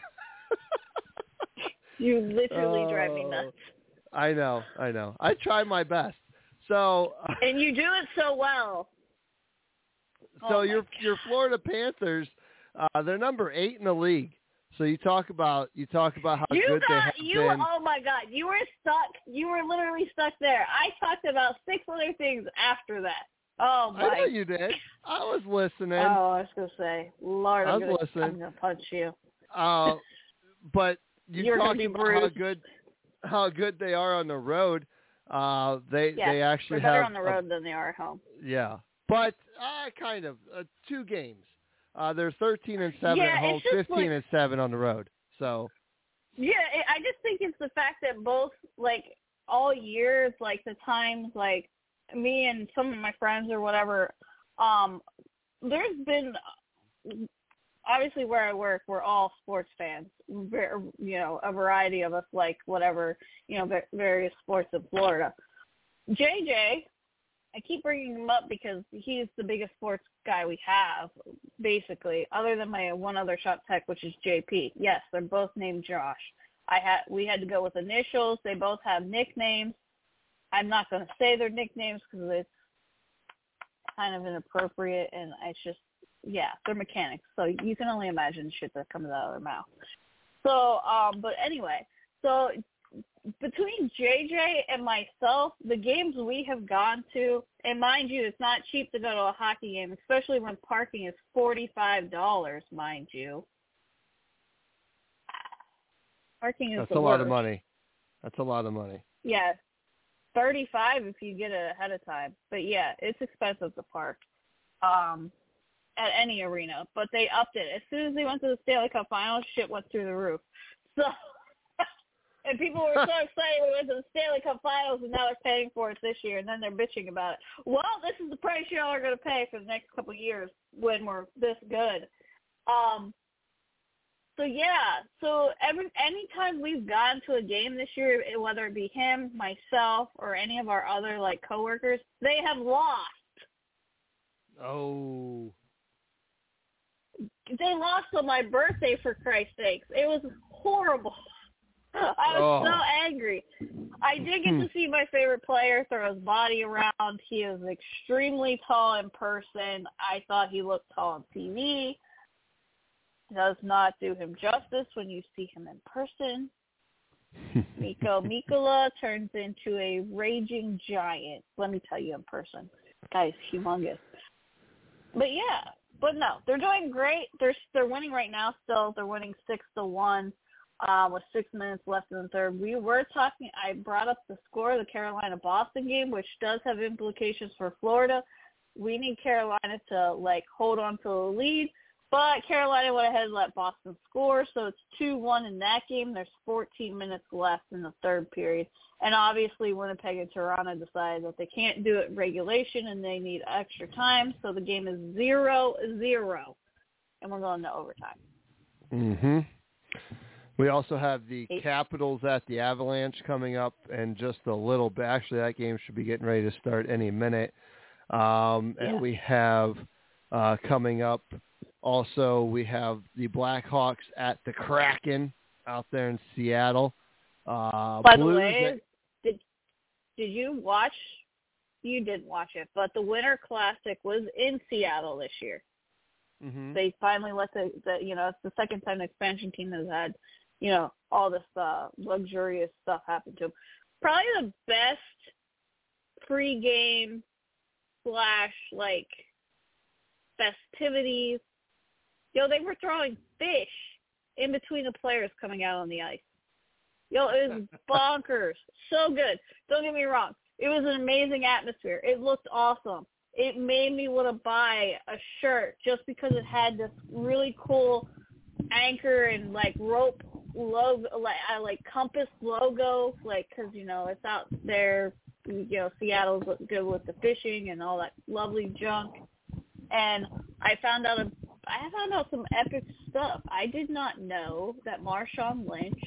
You literally drive me Oh, nuts. I know, I know. I try my best. So And you do it so well. so Oh, your my your Florida Panthers, uh, they're number eight in the league. So you talk about you talk about how You good they got have you. been. Oh my God, you were stuck. You were literally stuck there. I talked about six other things after that. Oh my. I know you did. I was listening. Oh, I was gonna say, Lord, I I'm was gonna, listening. I'm gonna punch you. Uh, but you You're gonna talked be about how bruised. good how good they are on the road. Uh, they Yeah, they actually they're better have on the road than they are at home. A, yeah, but uh, kind of uh, two games. Uh, they're thirteen and seven Yeah, at home, it's just fifteen like- and seven on the road. So Yeah, it, I just think it's the fact that both, like, all years, like, the times, like, me and some of my friends or whatever, um, there's been, obviously where I work, we're all sports fans. Ver- you know, a variety of us like whatever, you know, va- various sports in Florida. J J, I keep bringing him up because he's the biggest sports guy we have, basically, other than my one other shop tech, which is J P. Yes, they're both named Josh. I had we had to go with initials. They both have nicknames. I'm not going to say their nicknames because it's kind of inappropriate, and it's just, yeah, they're mechanics. So you can only imagine shit that comes out of their mouth. So, um, but anyway, so between J J and myself, the games we have gone to, and mind you, it's not cheap to go to a hockey game, especially when parking is forty-five dollars, mind you. Parking is that's the a lot worst. of money. That's a lot of money. Yeah, thirty-five if you get it ahead of time. But yeah, it's expensive to park um, at any arena. But they upped it as soon as they went to the Stanley Cup Finals. Shit went through the roof. So, and people were so excited we went to the Stanley Cup Finals, and now they're paying for it this year, and then they're bitching about it. Well, this is the price y'all are going to pay for the next couple of years when we're this good. Um. So, yeah, so every anytime we've gone to a game this year, whether it be him, myself, or any of our other, like, coworkers, they have lost. Oh. They lost on my birthday, for Christ's sakes. It was horrible. I was Oh. so angry. I did get Hmm. to see my favorite player throw his body around. He is extremely tall in person. I thought he looked tall on T V. Does not do him justice when you see him in person. Mikko Mikkola turns into a raging giant. Let me tell you, in person, guy's humongous. But yeah, but no, they're doing great. They're they're winning right now. Still, they're winning six to one, uh, with six minutes left in the third. We were talking. I brought up the score of the Carolina Boston game, which does have implications for Florida. We need Carolina to like hold on to the lead. But Carolina went ahead and let Boston score, so it's two one in that game. There's fourteen minutes left in the third period. And obviously Winnipeg and Toronto decided that they can't do it in regulation and they need extra time, so the game is zero zero. And we're going to overtime. Mm-hmm. We also have the Eight. Capitals at the Avalanche coming up in just a little bit. Actually, that game should be getting ready to start any minute. Um, and Yeah. we have uh, coming up also, we have the Blackhawks at the Kraken out there in Seattle. Uh, By Blues the way, at- did did you watch? You didn't watch it, but the Winter Classic was in Seattle this year. Mhm. They finally let the, the you know, it's the second time the expansion team has had, you know, all this uh, luxurious stuff happen to them. Probably the best pregame slash like festivities. Yo, they were throwing fish in between the players coming out on the ice. Yo, it was bonkers. So good. Don't get me wrong. It was an amazing atmosphere. It looked awesome. It made me want to buy a shirt just because it had this really cool anchor and like rope logo, like I like compass logo, like because you know it's out there. You know, Seattle's good with the fishing and all that lovely junk. And I found out a, I found out some epic stuff. I did not know that Marshawn Lynch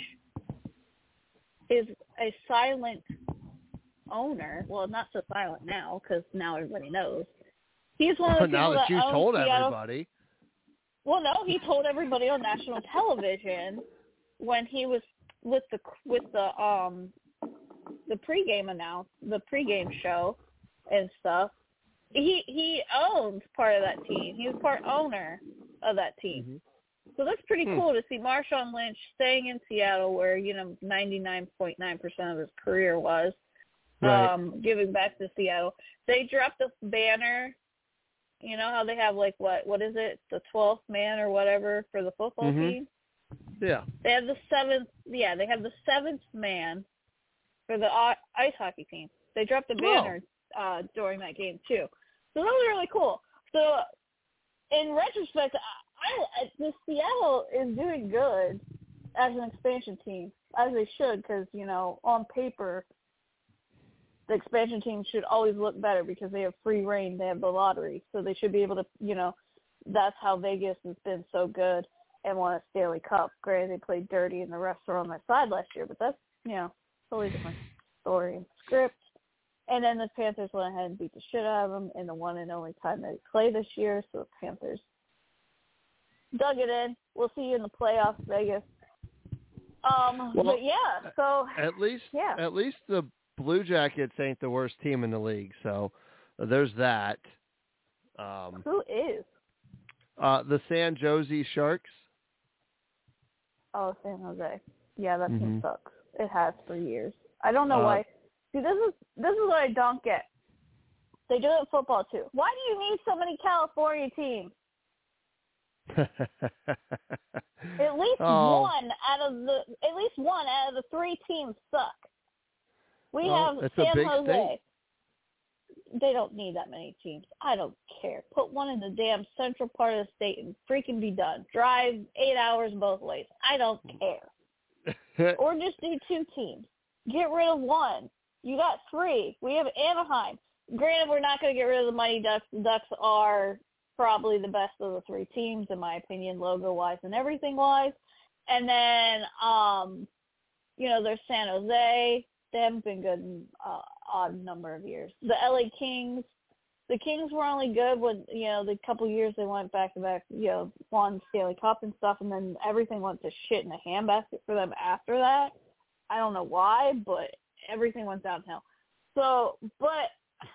is a silent owner. Well, not so silent now because now everybody knows. He's one of the people now that that you owns told Seattle. everybody. Well, no, he told everybody on national television when he was with the with the um the pregame announce the pregame show and stuff. he he owns part of that team. He was part owner of that team. Mm-hmm. So that's pretty Hmm. cool to see Marshawn Lynch staying in Seattle, where you know ninety-nine point nine percent of his career was, Right. um, giving back to Seattle. They dropped a banner. You know how they have like what what is it, the twelfth man or whatever for the football Mhm. team? Yeah. They have the seventh. Yeah, they have the seventh man for the i- ice hockey team. They dropped a banner uh, during that game too. So that was really cool. So in retrospect, I, I the Seattle is doing good as an expansion team, as they should, because you know on paper the expansion team should always look better because they have free reign. They have the lottery, so they should be able to, you know, that's how Vegas has been so good and won a Stanley Cup. Granted, they played dirty and the refs were on their side last year, but that's, you know, totally different story and script. And then the Panthers went ahead and beat the shit out of them in the one and only time they play this year, so the Panthers dug it in. We'll see you in the playoffs, Vegas. Um, Well, but yeah, so At least, yeah. at least the Blue Jackets ain't the worst team in the league, so there's that. Um, Who is? uh, the San Jose Sharks. Oh, San Jose. Yeah, that team Mhm. sucks. It has for years. I don't know Uh, why. See, this is this is what I don't get. They do it in football too. Why do you need so many California teams? At least Oh. one out of the at least one out of the three teams suck. We Well, have it's a San big Jose. state. They don't need that many teams. I don't care. Put one in the damn central part of the state and freaking be done. Drive eight hours both ways. I don't care. Or just do two teams. Get rid of one. You got three. We have Anaheim. Granted, we're not going to get rid of the Mighty Ducks. The Ducks are probably the best of the three teams, in my opinion, logo-wise and everything-wise. And then, um, you know, there's San Jose. They haven't been good in uh, odd number of years. The L A Kings. The Kings were only good when, you know, the couple years they went back-to-back, you know, won Stanley Cup and stuff, and then everything went to shit in a handbasket for them after that. I don't know why, but everything went downhill. So, but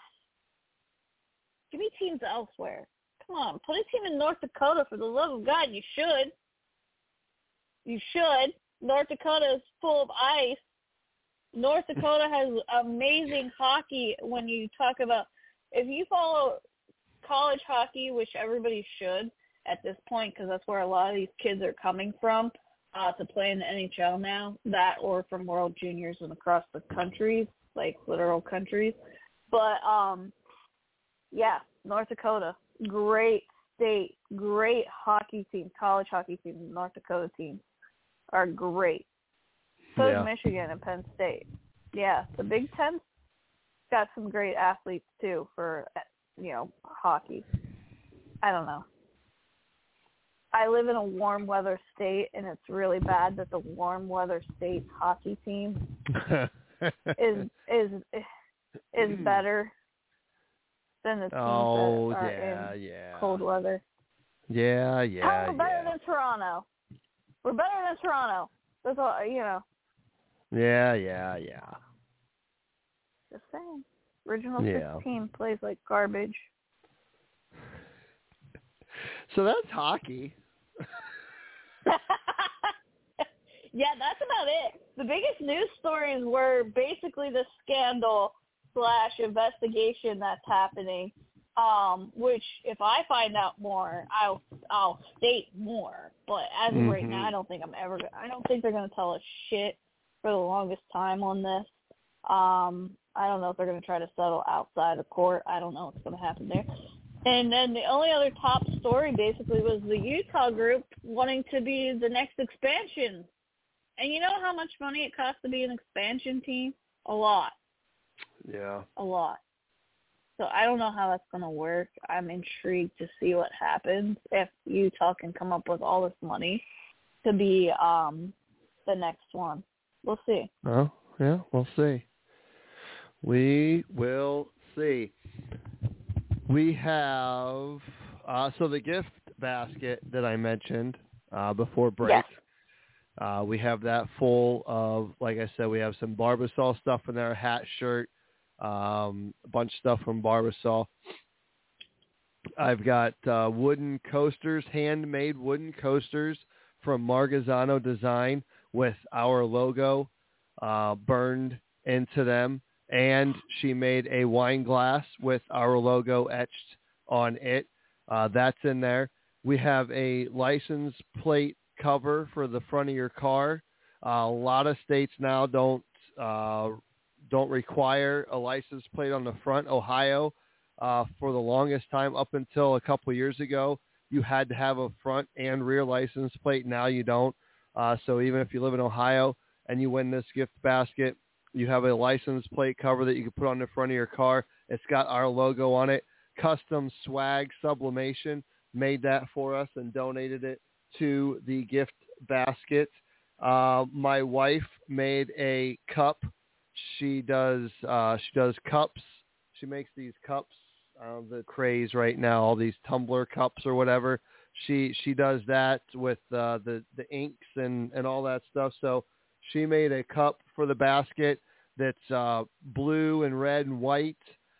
give me teams elsewhere. Come on, put a team in North Dakota for the love of God. You should. You should. North Dakota is full of ice. North Dakota has amazing hockey when you talk about, if you follow college hockey, which everybody should at this point because that's where a lot of these kids are coming from uh, to play in the N H L now, that or from World Juniors and across the countries, like literal countries. But, um, yeah, North Dakota, great state, great hockey team, college hockey team, North Dakota teams are great. So Yeah. is Michigan and Penn State. Yeah, the Big Ten got some great athletes too for, you know, hockey. I don't know. I live in a warm weather state, and it's really bad that the warm weather state's hockey team is is is better than the teams Oh, that are yeah, in yeah. cold weather. Yeah, How yeah, we're better yeah. than Toronto. We're better than Toronto. That's all, you know. Yeah, yeah, yeah. Just saying. Original Yeah. sixteen plays like garbage. So that's hockey. Yeah, that's about it. The biggest news stories were basically the scandal slash investigation that's happening. Um, which if I find out more, I'll I'll state more. But as of right Mhm. now, I don't think I'm ever. I don't think they're going to tell us shit for the longest time on this. Um, I don't know if they're going to try to settle outside of court. I don't know what's going to happen there. And then the only other top story basically was the Utah group wanting to be the next expansion. And you know how much money it costs to be an expansion team? A lot. Yeah. A lot. So I don't know how that's going to work. I'm intrigued to see what happens if Utah can come up with all this money to be um, the next one. We'll see. Oh, yeah, we'll see. We will see. We have, uh, so the gift basket that I mentioned uh, before break, Yes. uh, we have that full of, like I said, we have some Barbasol stuff in there, hat, shirt, um, a bunch of stuff from Barbasol. I've got uh, wooden coasters, handmade wooden coasters from Margazzano Design with our logo uh, burned into them. And she made a wine glass with our logo etched on it. Uh, that's in there. We have a license plate cover for the front of your car. Uh, a lot of states now don't uh, don't require a license plate on the front. Ohio, uh, for the longest time, up until a couple of years ago, you had to have a front and rear license plate. Now you don't. Uh, so even if you live in Ohio and you win this gift basket, you have a license plate cover that you can put on the front of your car. It's got our logo on it. Custom Swag Sublimation made that for us and donated it to the gift basket. Uh, my wife made a cup. She does uh, she does cups. She makes these cups. Uh, the craze right now, all these tumbler cups or whatever. She she does that with uh, the the inks and, and all that stuff. So she made a cup for the basket that's uh, blue and red and white.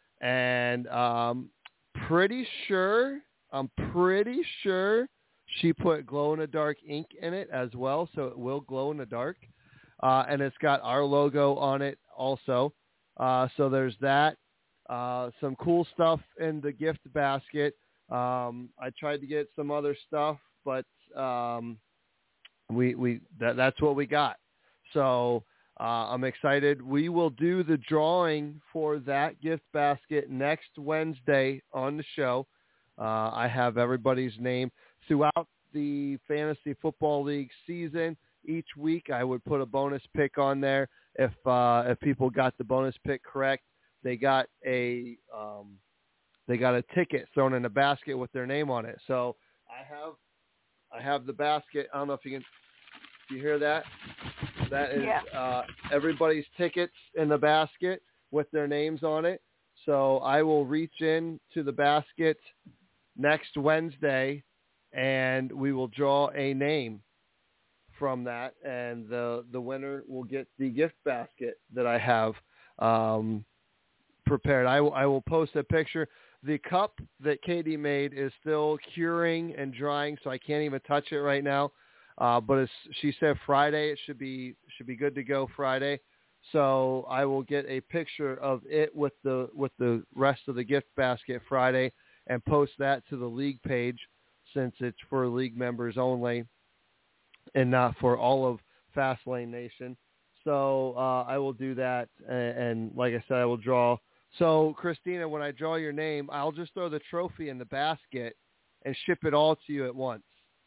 And um, pretty sure, I'm pretty sure she put glow-in-the-dark ink in it as well, so it will glow in the dark. Uh, and it's got our logo on it also. Uh, so there's that. Uh, some cool stuff in the gift basket. Um, I tried to get some other stuff, but um, we we that, that's what we got. So uh, I'm excited. We will do the drawing for that gift basket next Wednesday on the show. Uh, I have everybody's name throughout the Fantasy Football League season. Each week I would put a bonus pick on there. If uh, if people got the bonus pick correct, they got a um, they got a ticket thrown in a basket with their name on it. So I have I have the basket. I don't know if you can do you hear that? That is yeah. uh, everybody's tickets in the basket with their names on it. So I will reach in to the basket next Wednesday, and we will draw a name from that, and the the winner will get the gift basket that I have um, prepared. I will, I will post a picture. The cup that Katie made is still curing and drying, so I can't even touch it right now. Uh, but it's, she said Friday it should be should be good to go Friday. So I will get a picture of it with the with the rest of the gift basket Friday and post that to the league page, since it's for league members only and not for all of Fastlane Nation. So uh, I will do that, and, and like I said, I will draw. So Christina, when I draw your name, I'll just throw the trophy in the basket and ship it all to you at once.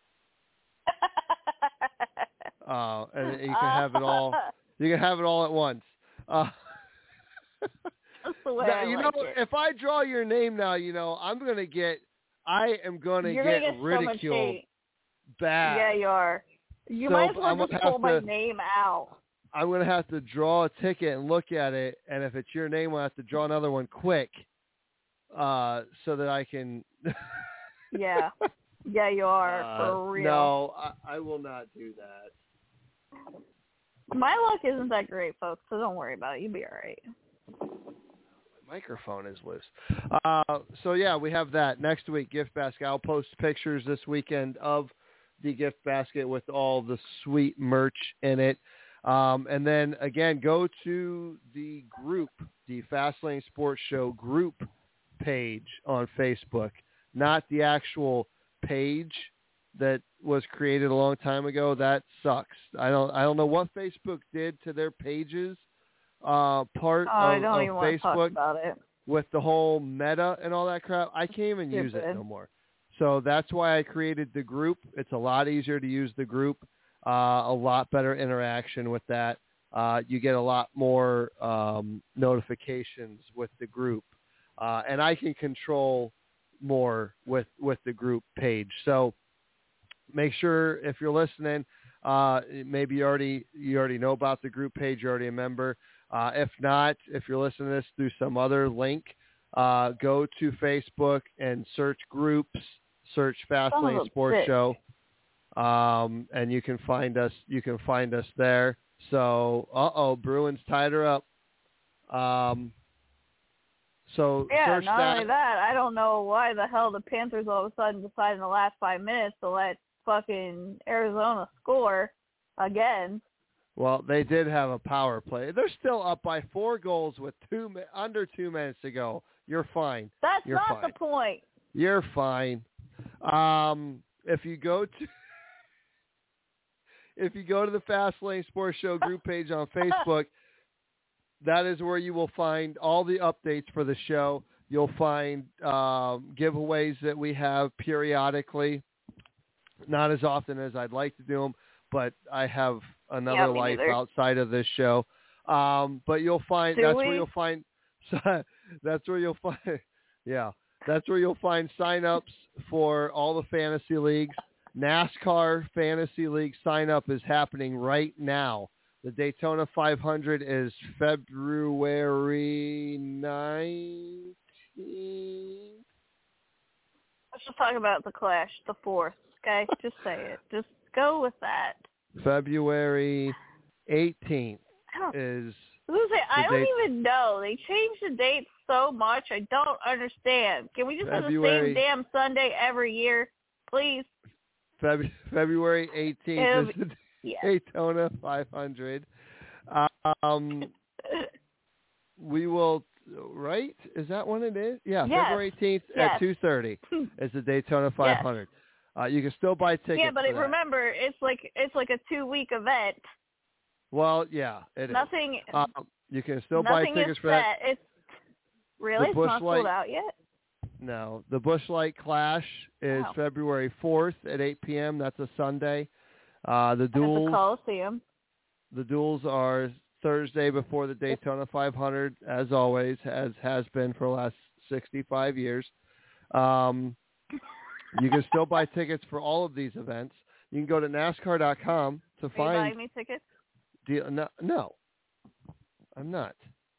Uh, and you can have it all. You can have it all at once. Uh, That's the way now, I you like know, it. if I draw your name now, you know, I'm gonna get. I am gonna You're get, gonna get ridiculed so much hate. bad. Yeah, you are. You So might as well I'm just gonna pull have my to- name out. I'm gonna have to draw a ticket and look at it, and if it's your name, I'll have to draw another one quick, uh, so that I can. Yeah. Yeah, you are, Uh, for real. No, I, I will not do that. My luck isn't that great, folks, so don't worry about it. You'll be all right. My microphone is loose. Uh, so, yeah, we have that. Next week, gift basket. I'll post pictures this weekend of the gift basket with all the sweet merch in it. Um, and then, again, go to the group, the Fastlane Sports Show group page on Facebook, not the actual page that was created a long time ago. That sucks. I don't I don't know what Facebook did to their pages uh, part Oh, I of, don't of even want to talk Facebook about it. with the whole meta and all that crap. I can't even use it Stupid. no more. So that's why I created the group. It's a lot easier to use the group, uh, a lot better interaction with that. Uh, you get a lot more um, notifications with the group. Uh, and I can control more with, with the group page. So make sure, if you're listening, uh, maybe you already you already know about the group page, you're already a member. Uh, if not, if you're listening to this through some other link, uh, go to Facebook and search groups, search Fastlane Sports bitch. Show, um, and you can find us. You can find us there. So, uh oh, Bruins tied her up. Um, So Yeah, search not that. only that, I don't know why the hell the Panthers all of a sudden decided in the last five minutes to let fucking Arizona score again. Well, they did have a power play. They're still up by four goals with two mi- under two minutes to go. You're fine. That's You're not fine. the point. You're fine. Um, if you go to if you go to the Fast Lane Sports Show group page on Facebook, that is where you will find all the updates for the show. You'll find um, giveaways that we have periodically, not as often as I'd like to do them, but I have another Yeah, me life neither. outside of this show. Um, but you'll find Do that's we? where you'll find that's where you'll find yeah that's where you'll find sign-ups for all the fantasy leagues. NASCAR Fantasy League sign-up is happening right now. The Daytona five hundred is February nineteenth. Let's just talk about the Clash, the fourth. Okay, just say it. Just go with that. February eighteenth I don't. is I was gonna say, I the don't date- even know. They changed the date so much. I don't understand. Can we just have the February- same damn Sunday every year, please? Feb- February eighteenth It'll is the Yes. Daytona five hundred. Um, we will, right? Is that when it is? Yeah, Yes. February eighteenth Yes. at two thirty is the Daytona five hundred. Uh, you can still buy tickets Yeah, but for it, that. remember, it's like it's like a two week event. Well, yeah, it is. Nothing. Um, you can still buy nothing tickets is for that. set. It's really The it's not Busch Light- sold out yet. No, the Busch Light Clash is Wow. February fourth at eight p.m. That's a Sunday. Uh, the At the duels, Coliseum. the duels are Thursday before the Daytona five hundred, as always, as has been for the last sixty-five years. Um, you can still buy tickets for all of these events. You can go to NASCAR dot com to Are you find. buying me tickets? Deal, no, no, I'm not.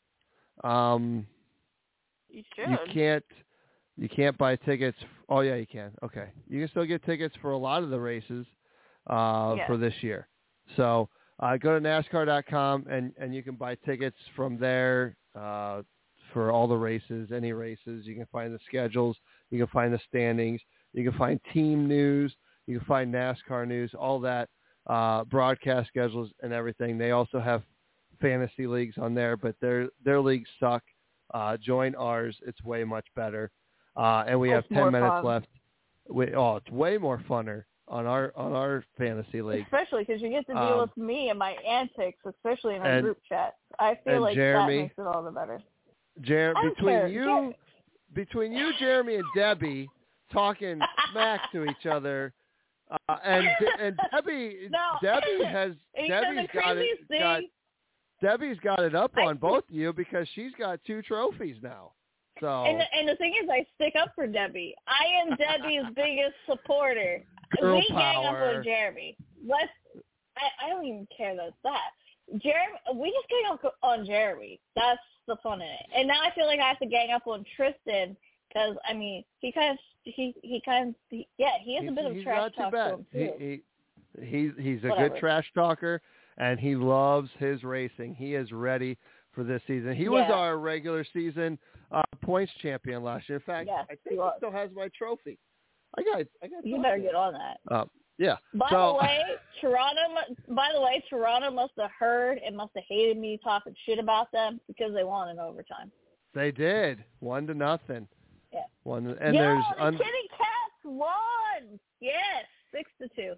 Um, You should. you can't. You can't buy tickets. Oh yeah, you can. Okay, you can still get tickets for a lot of the races uh, Yeah. for this year. So uh, go to NASCAR dot com and and you can buy tickets from there uh, for all the races, any races. You can find the schedules. You can find the standings. You can find team news. You can find NASCAR news. All that uh, broadcast schedules and everything. They also have fantasy leagues on there, but their their leagues suck. Uh, join ours. It's way much better. Uh, and we It's have ten more minutes fun. left. We, oh, it's way more funner on our on our fantasy league. Especially because you get to deal Um, with me and my antics, especially in our and- group chat. I feel and like Jeremy. that makes it all the better. Jer- I don't between care. you, Jer- between you, Jeremy, and Debbie talking smack to each other, uh, and and Debbie, No. Debbie has And you know Debbie's the got it. craziest thing? Got, Debbie's got it up I- on both of you because she's got two trophies now. So And the, and the thing is, I stick up for Debbie. I am Debbie's biggest supporter. Girl we gang up power. on Jeremy. Let's. I, I don't even care that it's that. Jeremy, we just gang up on Jeremy. That's the fun in it. And now I feel like I have to gang up on Tristan because I mean he kind of he he kind of he, yeah he has he's, a bit of he's trash not too talk to bad. him He, too. he he's he's a Whatever. good trash talker, and he loves his racing. He is ready for this season. He was Yeah. our regular season uh, points champion last year. In fact, Yes, I he think he was. still has my trophy. I got I got. You both better of get them. on that. Uh, yeah. By so, the way, Toronto. mu- By the way, Toronto must have heard and must have hated me talking shit about them because they won in overtime. they did one to nothing. Yeah. One and Yo, there's the un- Kitty Cats won. Yes, six to two.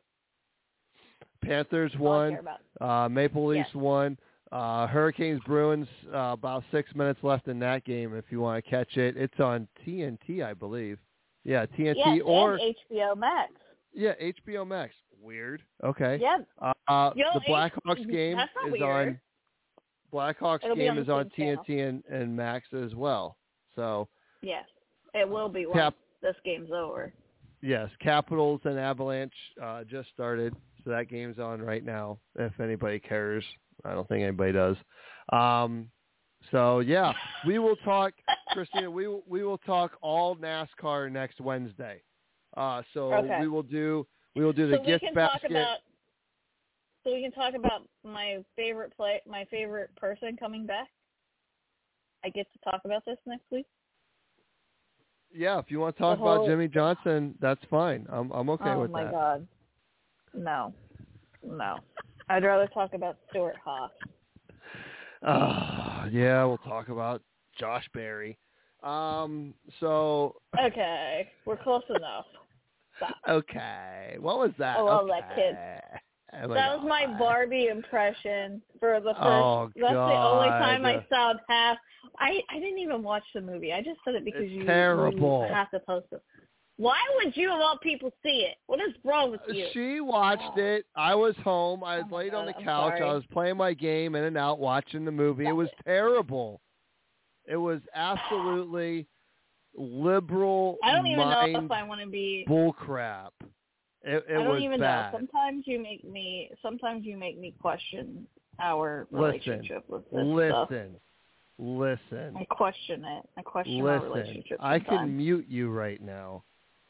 Panthers That's all I won. care about. Uh, Maple Leafs Yes. won. Uh, Hurricanes Bruins. Uh, about six minutes left in that game. If you want to catch it, it's on T N T, I believe. Yeah, T N T Yes, or and H B O Max. yeah, H B O Max. Weird. Okay. Yeah. Uh, uh, Yo, the H- Blackhawks game that's not is weird. on. Blackhawks It'll be game on the is on same channel. T N T and, and Max as well. So Yes, it will be once Cap- this game's over. yes, Capitals and Avalanche uh, just started, so that game's on right now. If anybody cares, I don't think anybody does. Um, so yeah, we will talk, Christina. We will, we will talk all NASCAR next Wednesday. Uh, so Okay. we will do we will do the so we gift can basket. talk about. So we can talk about my favorite play, my favorite person coming back. I get to talk about this next week. Yeah, if you want to talk The whole- about Jimmy Johnson, that's fine. I'm I'm okay oh with my that. God. No. No. I'd rather talk about Stuart Haas. Uh, yeah, we'll talk about Josh Berry. Um, so Okay. We're close enough. Stop. okay, what was that? I love okay. that kid. Oh my That was my God. Barbie impression for the first. Oh, that's the only God. time I sound half. I I didn't even watch the movie. I just said it because It's you, terrible. you have to post it. Why would you of all people see it? What is wrong with you? She watched Oh. it. I was home. I was Oh my laid on God, the I'm couch. sorry. I was playing my game in and out, watching the movie. Stop it was it. terrible. It was absolutely liberal I don't even know mind if I want to be. bullcrap. It, it I don't was even bad. know. Sometimes you make me. Sometimes you make me question our Listen, relationship with this stuff. Listen, listen, I question it. I question our listen. relationship. I can sometimes. mute you right now.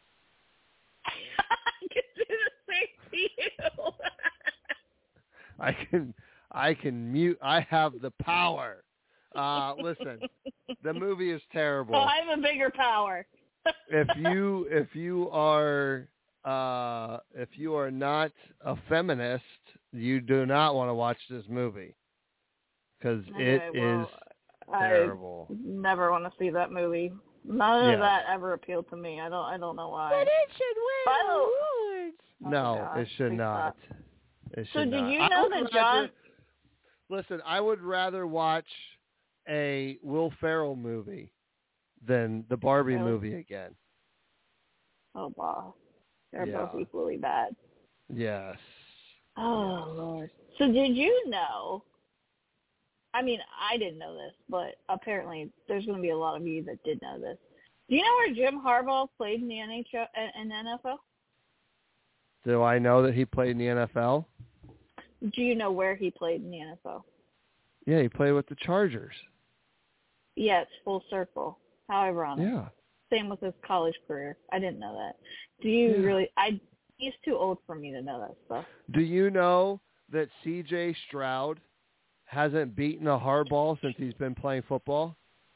I can do the same to you. I can, I can mute. I have the power. Uh, listen, the movie is terrible. Oh, I have a bigger power. if you if you are uh, if you are not a feminist, you do not want to watch this movie because Okay, it well, is I terrible. never want to see that movie. None Yeah. of that ever appealed to me. I don't. I don't know why. But it should win By the- awards. Oh, No, gosh, it should please not. stop. It So should did not. you I know would that rather- John? Listen, I would rather watch a Will Ferrell movie than the Barbie Really? movie again. Oh, wow. They're Yeah. both equally bad. Yes. Oh, Lord. So did you know, I mean, I didn't know this, but apparently there's going to be a lot of you that did know this. Do you know where Jim Harbaugh played in the N H L, in the N F L? Do I know that he played in the N F L? Do you know where he played in the N F L? Yeah, he played with the Chargers. Yeah, it's full circle. How ironic. Yeah. Same with his college career. I didn't know that. Do you Yeah. really? I he's too old for me to know that stuff. Do you know that C J Stroud hasn't beaten a hardball since he's been playing football?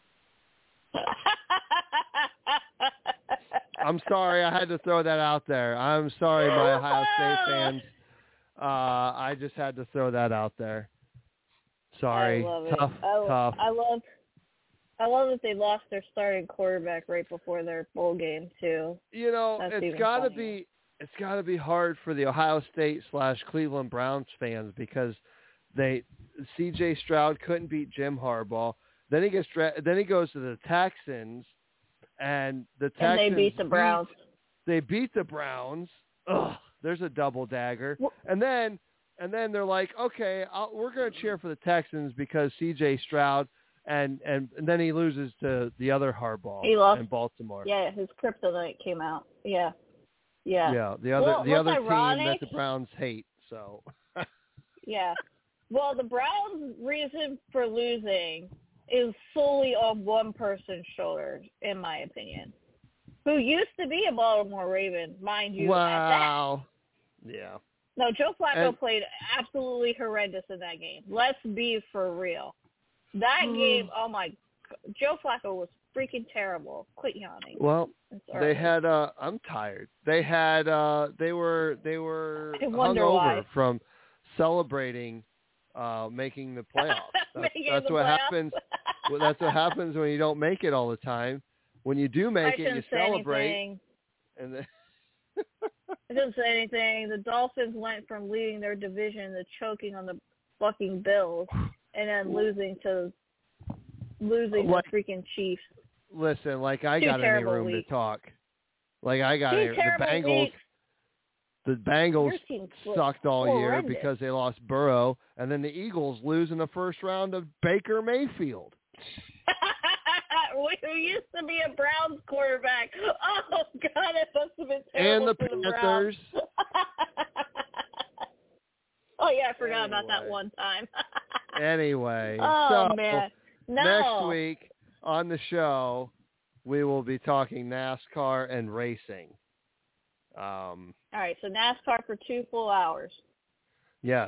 I'm sorry, I had to throw that out there. I'm sorry, my Ohio State fans. Uh, I just had to throw that out there. Sorry. I love it. Tough, I, tough. I love. I love that they lost their starting quarterback right before their bowl game too. You know, That's it's even got to funnier. be it's got to be hard for the Ohio State slash Cleveland Browns fans because they C J Stroud couldn't beat Jim Harbaugh. Then he gets dra- then he goes to the Texans, and the Texans And they beat the Browns. They beat the Browns. Ugh, there's a double dagger. Well- And then and then they're like, okay, I'll, we're going to cheer for the Texans because C J Stroud. And, and and then he loses to the other Harbaugh He lost- in Baltimore. Yeah, his kryptonite came out. Yeah, yeah, Yeah, the other Well, the what's other ironic- team that the Browns hate. So yeah. Well, the Browns' reason for losing is solely on one person's shoulders, in my opinion, who used to be a Baltimore Raven, mind you. At wow. Yeah. that. No, Joe Flacco And- played absolutely horrendous in that game. Let's be for real. That game, oh my, Joe Flacco was freaking terrible. Quit yawning. Well, I'm they sorry. had uh I'm tired. They had uh they were they were I wonder hungover why. from celebrating uh making the playoffs. That's, Making that's the what playoffs. happens. Well, that's what happens when you don't make it all the time. When you do I make it, you shouldn't say celebrate anything. and then I didn't say anything. The Dolphins went from leading their division to choking on the fucking Bills and then losing to losing Like- the freaking Chiefs. listen, like I Two got any terrible room weeks. to talk. Like I got Two any, the terrible Bengals weeks. the Bengals Your team was sucked all year horrendous. because they lost Burrow, and then the Eagles lose in the first round of Baker Mayfield. Who used to be a Browns quarterback. Oh, God, it must have been terrible And the for the Panthers. Browns. Oh, yeah, I forgot about that Anyway. one time. Anyway, Oh, so man. No. next week on the show, we will be talking NASCAR and racing. Um, All right, so NASCAR for two full hours. yes.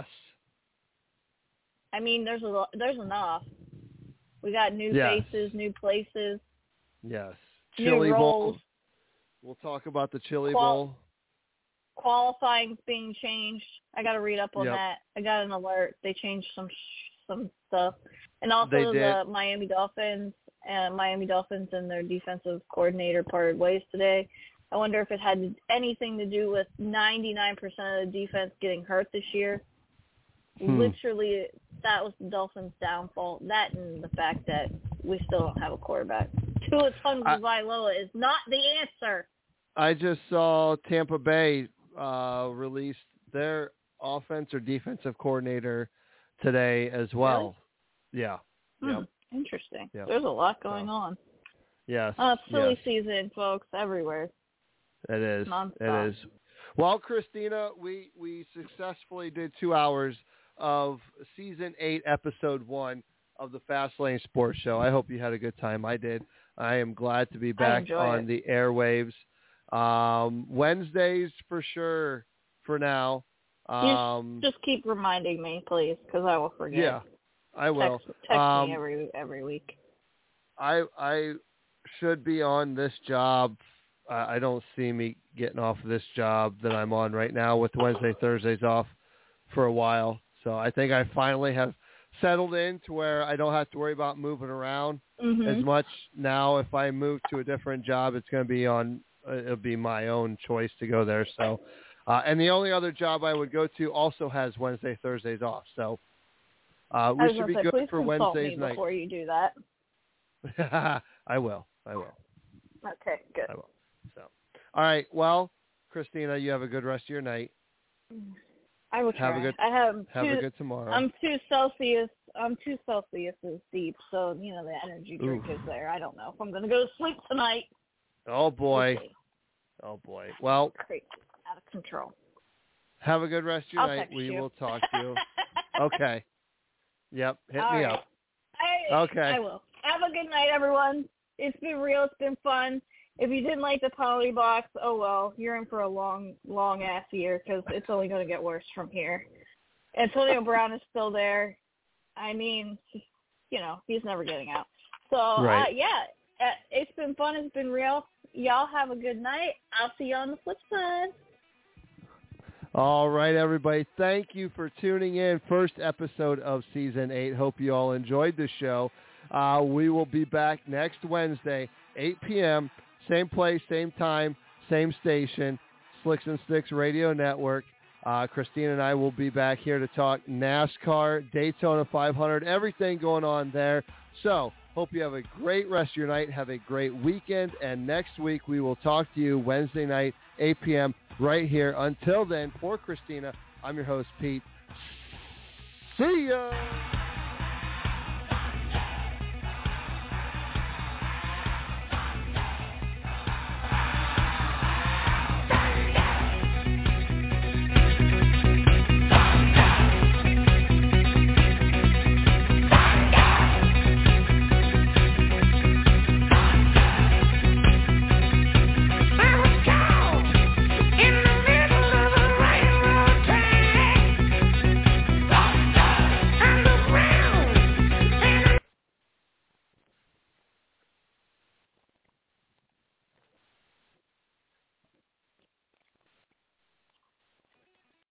I mean, there's a there's enough. We got new Yes. faces, new places. Yes. Chili new Bowl. roles. We'll talk about the Chili Qual- Bowl. Qualifying's being changed. I got to read up on Yep. that. I got an alert. They changed some some stuff. And also They the did. Miami Dolphins and Miami Dolphins and their defensive coordinator parted ways today. I wonder if it had anything to do with ninety-nine percent of the defense getting hurt this year. Hmm. Literally, that was the Dolphins' downfall. That and the fact that we still don't have a quarterback. Tua Tagovailoa is not the answer. I just saw Tampa Bay uh, release their offense or defensive coordinator today as well. Really? Yeah. Hmm. Yep. Interesting. Yep. There's a lot going So, on. Yes. Uh, silly yes. season, folks, everywhere. It is. Nonstop. It is. Well, Christina, we, we successfully did two hours of season eight, episode one of the Fastlane Sports Show. I hope you had a good time. I did. I am glad to be back enjoy on it. the airwaves. Um, Wednesdays for sure for now. Um, Just keep reminding me, please, because I will forget. yeah, I will. Text, text um, me every every week. I I should be on this job. I I don't see me getting off of this job that I'm on right now with Wednesday, Thursdays off for a while. So I think I finally have settled in to where I don't have to worry about moving around Mm-hmm. as much now. If I move to a different job, it's going to be on, uh, it'll be my own choice to go there. So, uh, and the only other job I would go to also has Wednesday, Thursdays off. So uh, I we was should gonna be say, good please for consult Wednesdays me night. before you do that. I will. I will. Okay, good. I will. So, all right. Well, Christina, you have a good rest of your night. I will Have try. a good- I have Have two, a good tomorrow. I'm two Celsius. I'm two Celsiuses deep, so you know the energy drink Ooh. is there. I don't know if I'm gonna go to sleep tonight. Oh boy. We'll see. Oh boy. Well, Crazy, out of control. have a good rest of your I'll night. text We you. will talk to you. Okay. Yep. Hit All me right. up. I, Okay. I will. Have a good night, everyone. It's been real. It's been fun. If you didn't like the Poly Box, oh well, you're in for a long, long ass year because it's only going to get worse from here. Antonio Brown is still there. I mean, you know, he's never getting out. So Right. uh, yeah, uh, it's been fun. It's been real. Y'all have a good night. I'll see you on the flip side. All right, everybody. Thank you for tuning in. First episode of season eight. Hope you all enjoyed the show. Uh, we will be back next Wednesday, eight p.m., same place, same time, same station, Slicks and Sticks Radio Network. Uh, Christina and I will be back here to talk NASCAR, Daytona five hundred, everything going on there. So hope you have a great rest of your night. Have a great weekend. And next week we will talk to you Wednesday night, eight p.m., right here. Until then, for Christina, I'm your host, Pete. See ya!